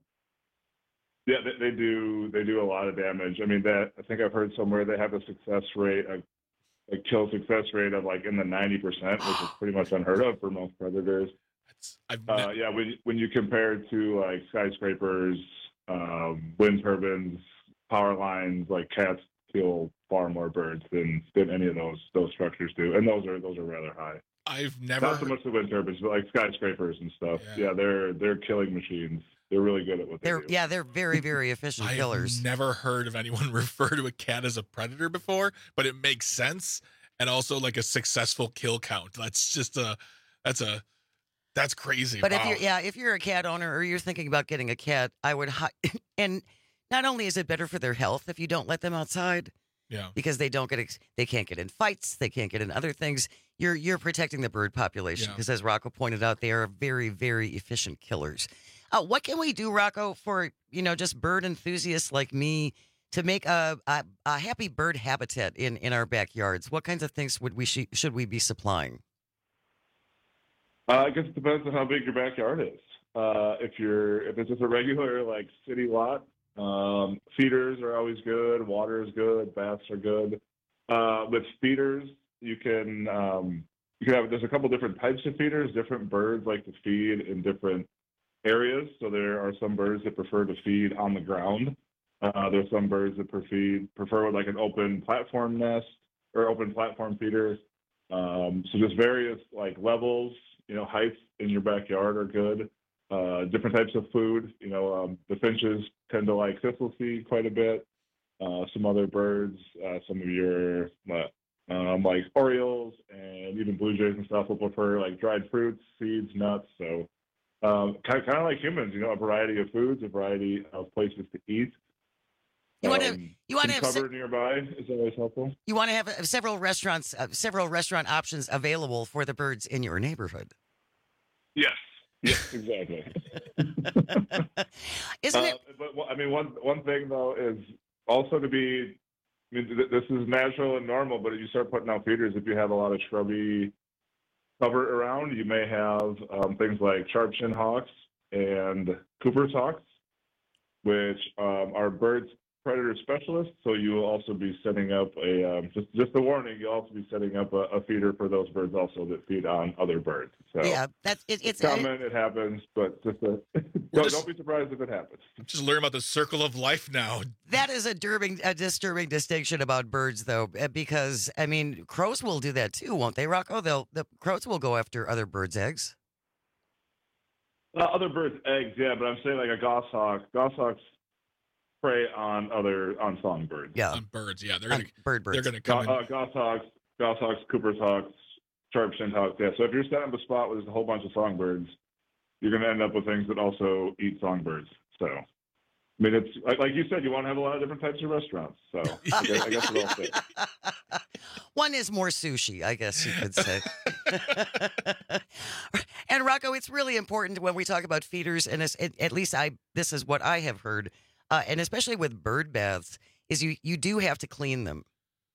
Yeah, they, they do. They do a lot of damage. I mean, that I think I've heard somewhere they have a success rate, a, a kill success rate of like in the ninety percent, which is pretty much unheard of for most predators. Uh, yeah, when when you compare it to like skyscrapers, um, wind turbines, power lines, like cats kill far more birds than than any of those those structures do, and those are those are rather high. I've never not so much the wind turbines, but like skyscrapers and stuff. Yeah, yeah they're they're killing machines. They're really good at what they they're, do. Yeah, they're very, very efficient I've killers. Never heard of anyone refer to a cat as a predator before, but it makes sense, and also like a successful kill count. That's just a that's a that's crazy. But wow. if you're yeah, if you're a cat owner or you're thinking about getting a cat, I would hi- and not only is it better for their health if you don't let them outside, yeah, because they don't get ex- they can't get in fights, they can't get in other things. You're you're protecting the bird population because, yeah. as Rocco pointed out, they are very, very efficient killers. Uh, what can we do, Rocco, for you know just bird enthusiasts like me to make a a, a happy bird habitat in, in our backyards? What kinds of things would we sh- should we be supplying? Uh, I guess it depends on how big your backyard is. Uh, if you're if it's just a regular like city lot, um, feeders are always good. Water is good. Baths are good. Uh, with feeders, you can um, you can have there's a couple different types of feeders. Different birds like to feed in different areas. So there are some birds that prefer to feed on the ground. Uh, there's some birds that prefer prefer with like an open platform nest or open platform feeders. Um, so just various like levels. You know, heights in your backyard are good. Uh, different types of food. You know, um, the finches tend to like thistle seed quite a bit. Uh, some other birds, uh, some of your uh, um, like orioles and even blue jays and stuff will prefer like dried fruits, seeds, nuts. So um, kind of, kind of like humans, you know, a variety of foods, a variety of places to eat. You want to um, you want to have cover se- nearby is always helpful. You want to have uh, several restaurants, uh, several restaurant options available for the birds in your neighborhood. Yes. Yes, exactly. Isn't uh, it? But well, I mean, one one thing though is also to be. I mean, th- this is natural and normal, but if you start putting out feeders, if you have a lot of shrubby cover around, you may have um, things like sharp-chin hawks and Cooper's hawks, which um, are birds predator specialists. So you will also be setting up a um, just just a warning. You'll also be setting up a, a feeder for those birds also that feed on other birds. So yeah, that's it, it's it's common. It, it happens, but just a, don't, just, don't be surprised if it happens. Just learn about the circle of life now. That is a disturbing, a disturbing distinction about birds, though, because I mean, crows will do that too, won't they, Rocco? They'll the crows will go after other birds' eggs. Uh, other birds' eggs, yeah, but I'm saying like a goshawk. Goshawks prey on other on songbirds. Yeah, on birds. Yeah, they're gonna bird birds. They're gonna come. Go- in. uh, goshawks, goshawks, Cooper's hawks, sharp-shinned hawks. Yeah. So if you're setting up a spot where there's a whole bunch of songbirds, you're going to end up with things that also eat songbirds. So, I mean, it's like, like you said, you want to have a lot of different types of restaurants. So I guess, I guess it all fits. One is more sushi, I guess you could say. And Rocco, it's really important when we talk about feeders, and it's, at least I this is what I have heard, uh, and especially with bird baths, is you you do have to clean them.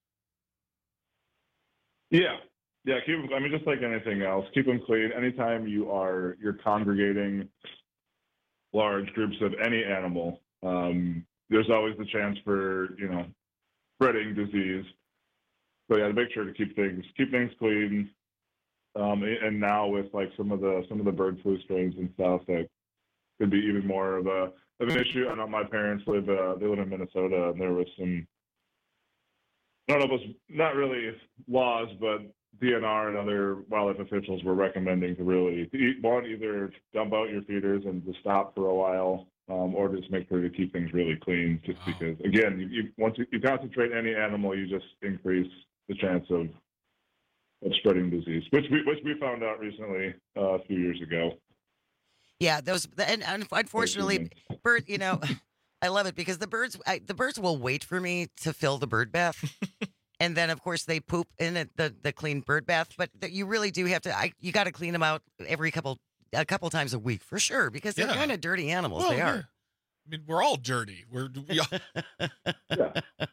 Yeah. Yeah, keep. I mean, just like anything else, keep them clean. Anytime you are you're congregating large groups of any animal, um, there's always the chance for you know spreading disease. So yeah, make sure to keep things keep things clean. Um, and now with like some of the some of the bird flu strains and stuff, that could be even more of a of an issue. I know my parents live uh, they live in Minnesota, and there was some I don't know if it was not really laws, but D N R and other wildlife officials were recommending to really to eat, one, either dump out your feeders and to stop for a while, um, or just make sure to keep things really clean. Just wow. because, again, you, you, once you, you concentrate any animal, you just increase the chance of of spreading disease, which we which we found out recently uh, a few years ago. Yeah, those and, and unfortunately, bird. You know, I love it because the birds I, the birds will wait for me to fill the bird bath. And then, of course, they poop in it, the the clean bird bath. But the, you really do have to. I, you got to clean them out every couple a couple times a week for sure because they're Yeah. kind of dirty animals. Well, they are. we're- I mean, we're all dirty. We're we all,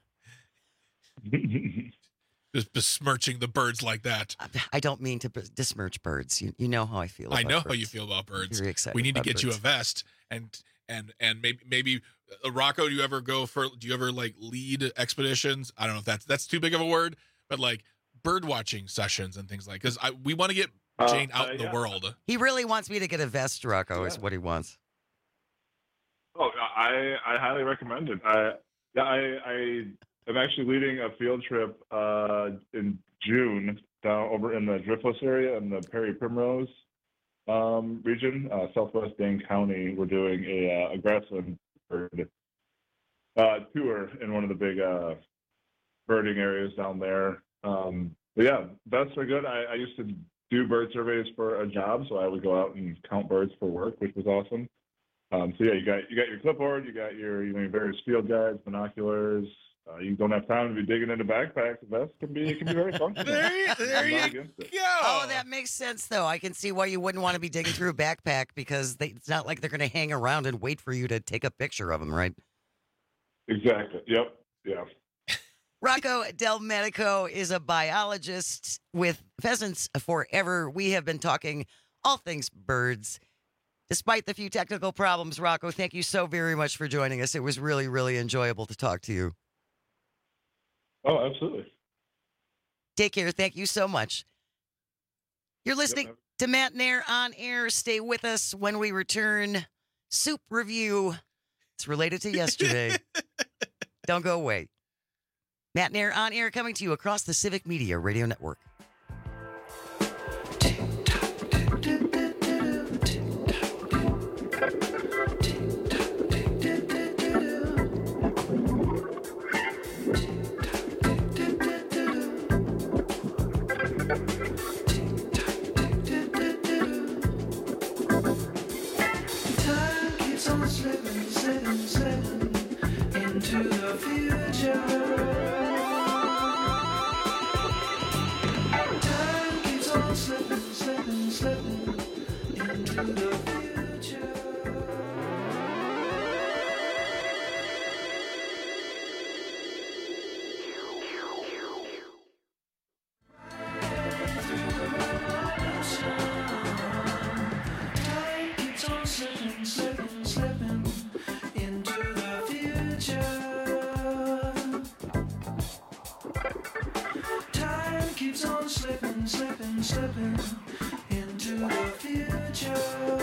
just besmirching the birds like that. I don't mean to besmirch birds. You you know how I feel. I about know birds. how you feel about birds. Very excited We need to about get you a birds. vest and and and maybe maybe uh, Rocco. Do you ever go for? Do you ever like lead expeditions? I don't know if that's that's too big of a word, but like bird watching sessions and things like because I we want to get Uh, Jane out uh, in the yeah. world. He really wants me to get a vest, Rocco. Is Yeah. what he wants. Oh, I I highly recommend it. I yeah, I I am actually leading a field trip uh, in June down over in the Driftless area in the Perry Primrose um, region, uh, southwest Dane County. We're doing a, uh, a grassland bird uh, tour in one of the big uh, birding areas down there. Um, but yeah, vests are good. I, I used to do bird surveys for a job, so I would go out and count birds for work, which was awesome. Um, so yeah, you got you got your clipboard, you got your you know your various field guides, binoculars. Uh, you don't have time to be digging into backpacks. The vest can be it can be very functional. There you, there I'm not you against it. go. Oh, that makes sense, though. I can see why you wouldn't want to be digging through a backpack because they, it's not like they're going to hang around and wait for you to take a picture of them, right? Exactly. Yep. Yeah. Rocco Del Medico is a biologist with Pheasants Forever. We have been talking all things birds. Despite the few technical problems, Rocco, thank you so very much for joining us. It was really, really enjoyable to talk to you. Oh, absolutely. Take care. Thank you so much. You're listening Yep. to Matt Nair on air. Stay with us when we return. Soup review. It's related to yesterday. Don't go away. Matt Nair on air coming to you across the Civic Media Radio Network. Time keeps on slipping, slipping, slipping into the future. Time keeps on slipping, slipping, slipping into the future. Time keeps on slipping, slipping, slipping into the future. Time keeps on slipping, slipping, slipping into the future.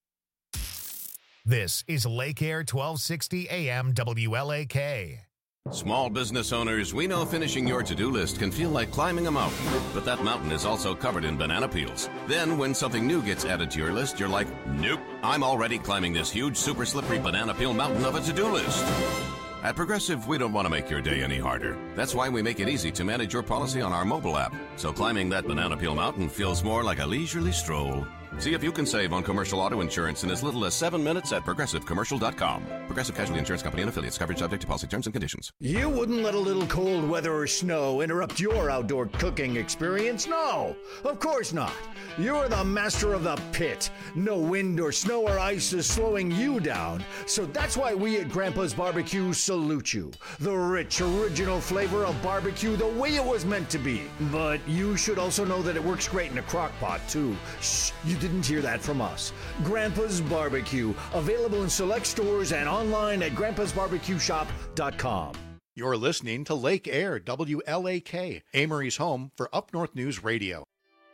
This is Lake Air twelve sixty A M W L A K. Small business owners, we know finishing your to-do list can feel like climbing a mountain, but that mountain is also covered in banana peels. Then when something new gets added to your list, you're like, nope, I'm already climbing this huge, super slippery banana peel mountain of a to-do list. At Progressive, we don't want to make your day any harder. That's why we make it easy to manage your policy on our mobile app, so climbing that banana peel mountain feels more like a leisurely stroll. See if you can save on commercial auto insurance in as little as seven minutes at progressive commercial dot com. Progressive Casualty Insurance Company and affiliates. Coverage subject to policy terms and conditions. You wouldn't let a little cold weather or snow interrupt your outdoor cooking experience? No, of course not. You're the master of the pit. No wind or snow or ice is slowing you down. So that's why we at Grandpa's Barbecue salute you. The rich, original flavor of barbecue the way it was meant to be. But you should also know that it works great in a crock pot, too. Shh, you didn't hear that from us. Grandpa's Barbecue, available in select stores and online at grandpas barbecue shop dot com. You're listening to Lake Air, W L A K, Amory's home for Up North News Radio.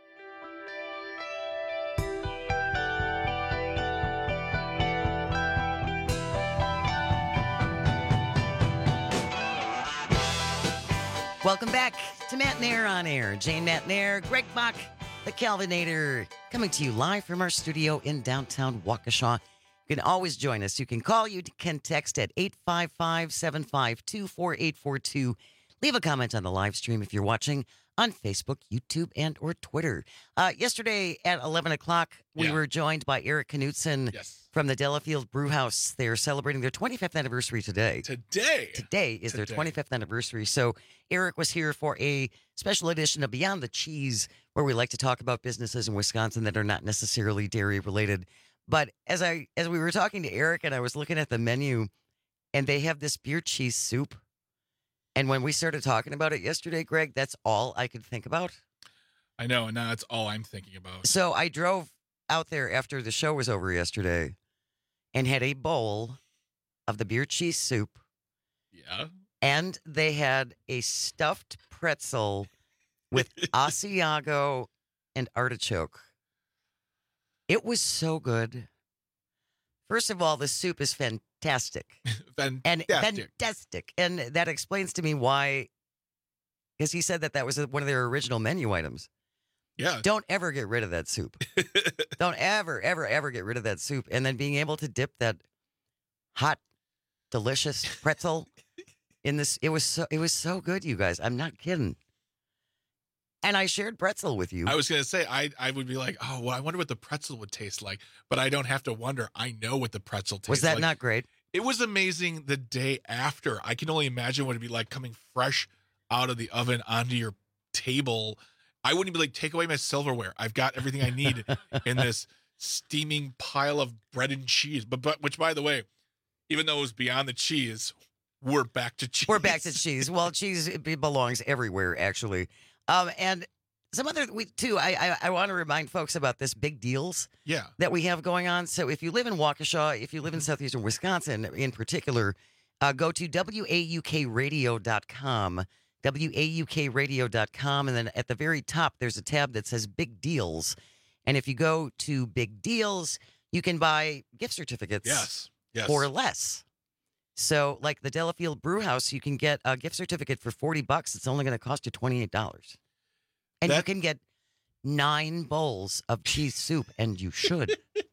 Welcome back to Matt Nair on Air. Jane Matt Nair, Greg Bach, the Calvinator, coming to you live from our studio in downtown Waukesha. You can always join us. You can call, you can text at eight five five, seven five two, four eight four two. Leave a comment on the live stream if you're watching on Facebook, YouTube, and or Twitter. Uh, yesterday at eleven o'clock, we Yeah. were joined by Eric Knutson Yes. from the Delafield Brewhouse. They're celebrating their twenty-fifth anniversary today. Today? Today is their Today. twenty-fifth anniversary. So Eric was here for a special edition of Beyond the Cheese, where we like to talk about businesses in Wisconsin that are not necessarily dairy related. But as I as we were talking to Eric and I was looking at the menu, and they have this beer cheese soup. And when we started talking about it yesterday, Greg, that's all I could think about. I know, and now that's all I'm thinking about. So I drove out there after the show was over yesterday and had a bowl of the beer cheese soup. Yeah. And they had a stuffed pretzel with Asiago and artichoke. It was so good. First of all, the soup is fantastic. Fantastic. And fantastic. And that explains to me why, because he said that that was one of their original menu items. Yeah. Don't ever get rid of that soup. Don't ever, ever, ever get rid of that soup. And then being able to dip that hot, delicious pretzel in this, it was so, it was so good, you guys. I'm not kidding. And I shared pretzel with you. I was going to say, I I would be like, oh, well, I wonder what the pretzel would taste like. But I don't have to wonder. I know what the pretzel tastes like. Was that not great? It was amazing the day after. I can only imagine what it'd be like coming fresh out of the oven onto your table. I wouldn't be like, take away my silverware. I've got everything I need in this steaming pile of bread and cheese. But, but which, by the way, even though it was beyond the cheese, we're back to cheese. We're back to cheese. Well, cheese it belongs everywhere, actually. Um, and some other, we too, I, I, I want to remind folks about this big deals Yeah. that we have going on. So if you live in Waukesha, if you live in southeastern Wisconsin in particular, uh, go to W A U K radio dot com, W A U K radio dot com, and then at the very top, there's a tab that says Big Deals. And if you go to Big Deals, you can buy gift certificates Yes. Yes. for less. So, like the Delafield Brewhouse, you can get a gift certificate for forty bucks. It's only going to cost you twenty-eight dollars. And you can get nine bowls of cheese soup, and you should.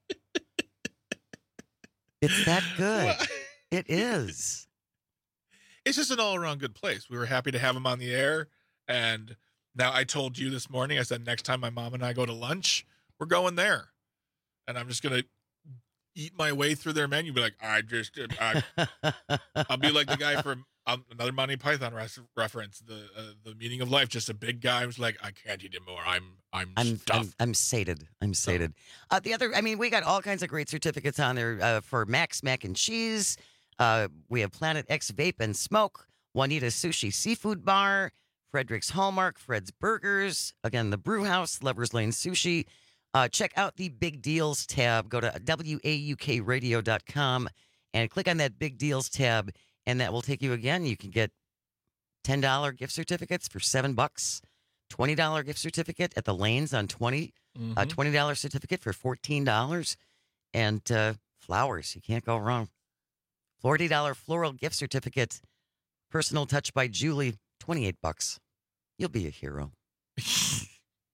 It's that good. Well, It is. It's just an all around good place. We were happy to have him on the air. And now I told you this morning, I said, next time my mom and I go to lunch, we're going there. And I'm just going to eat my way through their menu. Be like, I just, I, I'll be like the guy from um, another Monty Python res- reference, the uh, the meaning of life. Just a big guy who's like, I can't eat anymore. I'm, I'm, I'm, I'm, stuffed. I'm sated. I'm sated. Uh, the other, I mean, we got all kinds of great certificates on there uh, for Max Mac and Cheese. Uh, we have Planet X Vape and Smoke, Juanita Sushi Seafood Bar, Frederick's Hallmark, Fred's Burgers, again, the Brew House, Lover's Lane Sushi. Uh, check out the Big Deals tab. Go to W A U K radio dot com and click on that Big Deals tab, and that will take you again. You can get ten dollars gift certificates for seven bucks, twenty dollars gift certificate at the Lanes on twenty, Mm-hmm. a twenty dollars certificate for fourteen dollars, and uh, flowers. You can't go wrong. forty dollars floral gift certificate personal touch by Julie, twenty-eight bucks. You'll be a hero. It's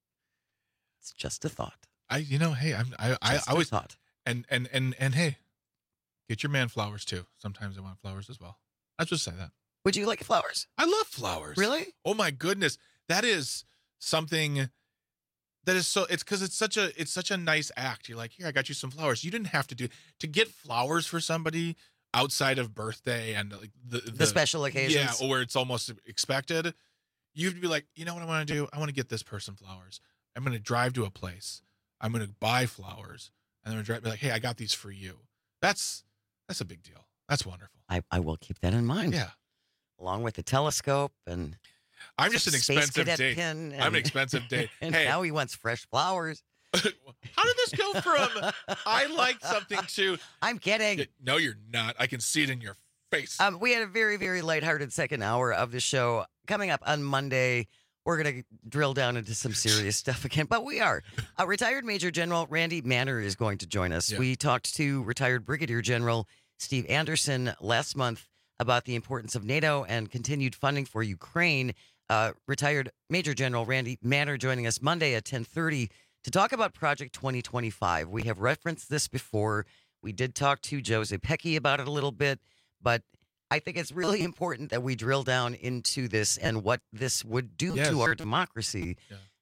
just a thought. I, you know, hey, I'm, I, I, Just I always a thought. And, and, and, and hey, get your man flowers too. Sometimes I want flowers as well. I just say that. Would you like flowers? I love flowers. Really? Oh my goodness. That is something that is so, it's because it's such a, it's such a nice act. You're like, here, I got you some flowers. You didn't have to do, to get flowers for somebody outside of birthday and like the, the, The special occasions. Yeah, or where it's almost expected. You have to be like, you know what I want to do? I want to get this person flowers. I'm going to drive to a place. I'm going to buy flowers. And then I'm going to be like, hey, I got these for you. That's, that's a big deal. That's wonderful. I, I will keep that in mind. Yeah. Along with the telescope and I'm just an Space expensive Cadet date. pin I'm an and- expensive date. And Hey, now he wants fresh flowers. how did this go from I like something to I'm kidding. No, you're not. I can see it in your face. Um, we had a very, very lighthearted second hour of the show. Coming up on Monday, we're going to drill down into some serious stuff again, but we are. Uh, retired Major General Randy Manner is going to join us. Yeah. We talked to retired Brigadier General Steve Anderson last month about the importance of NATO and continued funding for Ukraine. Uh, retired Major General Randy Manner joining us Monday at ten thirty to talk about Project twenty twenty-five. We have referenced this before. We did talk to Joe Zepecki about it a little bit, but I think it's really important that we drill down into this and what this would do Yes. to our democracy.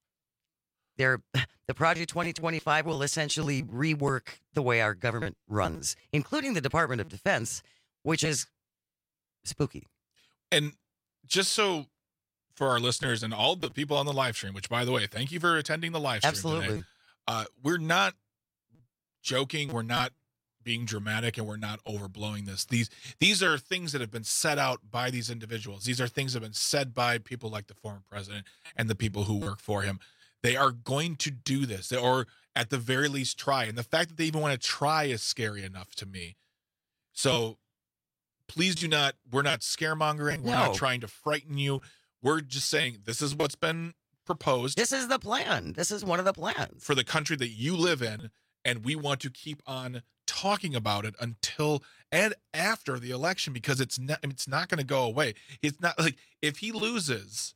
There, the Project twenty twenty-five will essentially rework the way our government runs, including the Department of Defense, which is spooky. And just so for our listeners and all the people on the live stream, which by the way, thank you for attending the live stream Absolutely. today. Uh, we're not joking. We're not being dramatic and we're not overblowing this. These, these are things that have been set out by these individuals. These are things that have been said by people like the former president and the people who work for him. They are going to do this, or at the very least try. And the fact that they even want to try is scary enough to me. So please do not, we're not scaremongering. We're No. not trying to frighten you. We're just saying this is what's been proposed. This is the plan. This is one of the plans for the country that you live in. And we want to keep on talking about it until and after the election, because it's not, it's not going to go away. It's not like if he loses,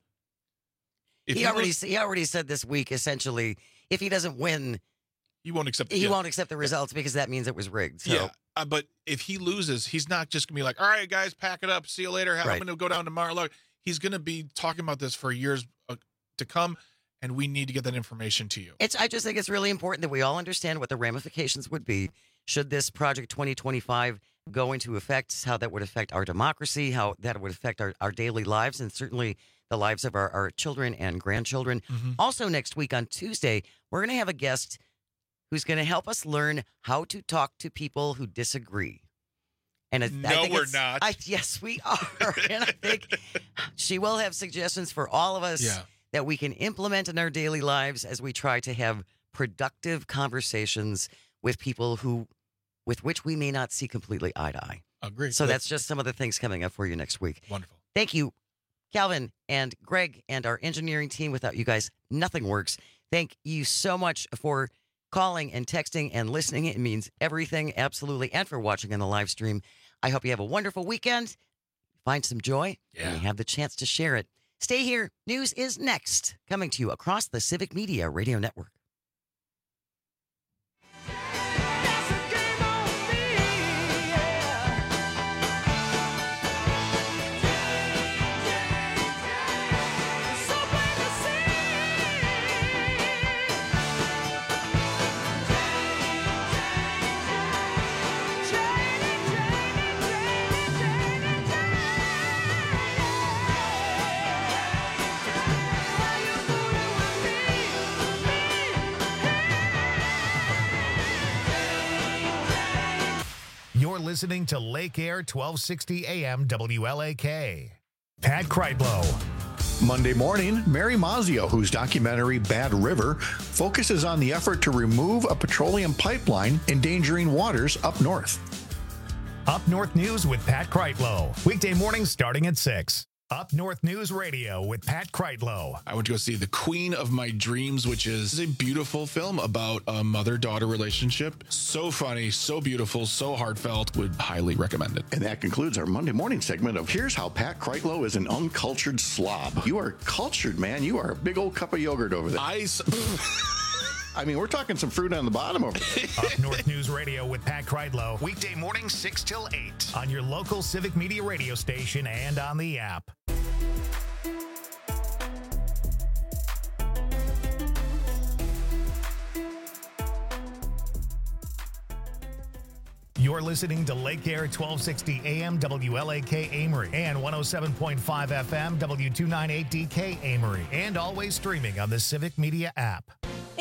if He he already lose- he already said this week, essentially, if he doesn't win, he won't accept. he yeah. won't accept the results because that means it was rigged. So Yeah, uh, but if he loses, he's not just gonna be like, "All right, guys, pack it up. See you later. I'm Right. gonna go down tomorrow." Look, he's gonna be talking about this for years uh, to come, and we need to get that information to you. it's I just think it's really important that we all understand what the ramifications would be should this Project twenty twenty-five go into effect, how that would affect our democracy, how that would affect our, our daily lives, and certainly the lives of our, our children and grandchildren. Mm-hmm. Also, next week on Tuesday, we're going to have a guest who's going to help us learn how to talk to people who disagree. And it, I No, think we're it's- not. I, yes, we are. And I think she will have suggestions for all of us Yeah. that we can implement in our daily lives as we try to have productive conversations with people who, with which we may not see completely eye to eye. Agreed. So that's just some of the things coming up for you next week. Wonderful. Thank you, Calvin and Greg and our engineering team. Without you guys, nothing works. Thank you so much for calling and texting and listening. It means everything, absolutely, and for watching on the live stream. I hope you have a wonderful weekend. Find some joy, and you have the chance to share it. Stay here. News is next, coming to you across the Civic Media Radio Network. You're listening to Lake Air twelve sixty A M W L A K. Pat Kreitlow. Monday morning, Mary Mazzio, whose documentary Bad River focuses on the effort to remove a petroleum pipeline endangering waters up north. Up North News with Pat Kreitlow. Weekday mornings starting at six Up North News Radio with Pat Kreitlow. I went to go see The Queen of My Dreams, which is a beautiful film about a mother-daughter relationship. So funny, so beautiful, so heartfelt. Would highly recommend it. And that concludes our Monday morning segment of Here's How Pat Kreitlow is an Uncultured Slob. You are cultured, man. You are a big old cup of yogurt over there. I... I mean, we're talking some fruit on the bottom over there. Up North News Radio with Pat Kreitlow. Weekday mornings six till eight on your local Civic Media radio station and on the app. You're listening to Lake Air twelve sixty A M W L A K Amory and one oh seven point five F M W two ninety-eight D K Amory, and always streaming on the Civic Media app.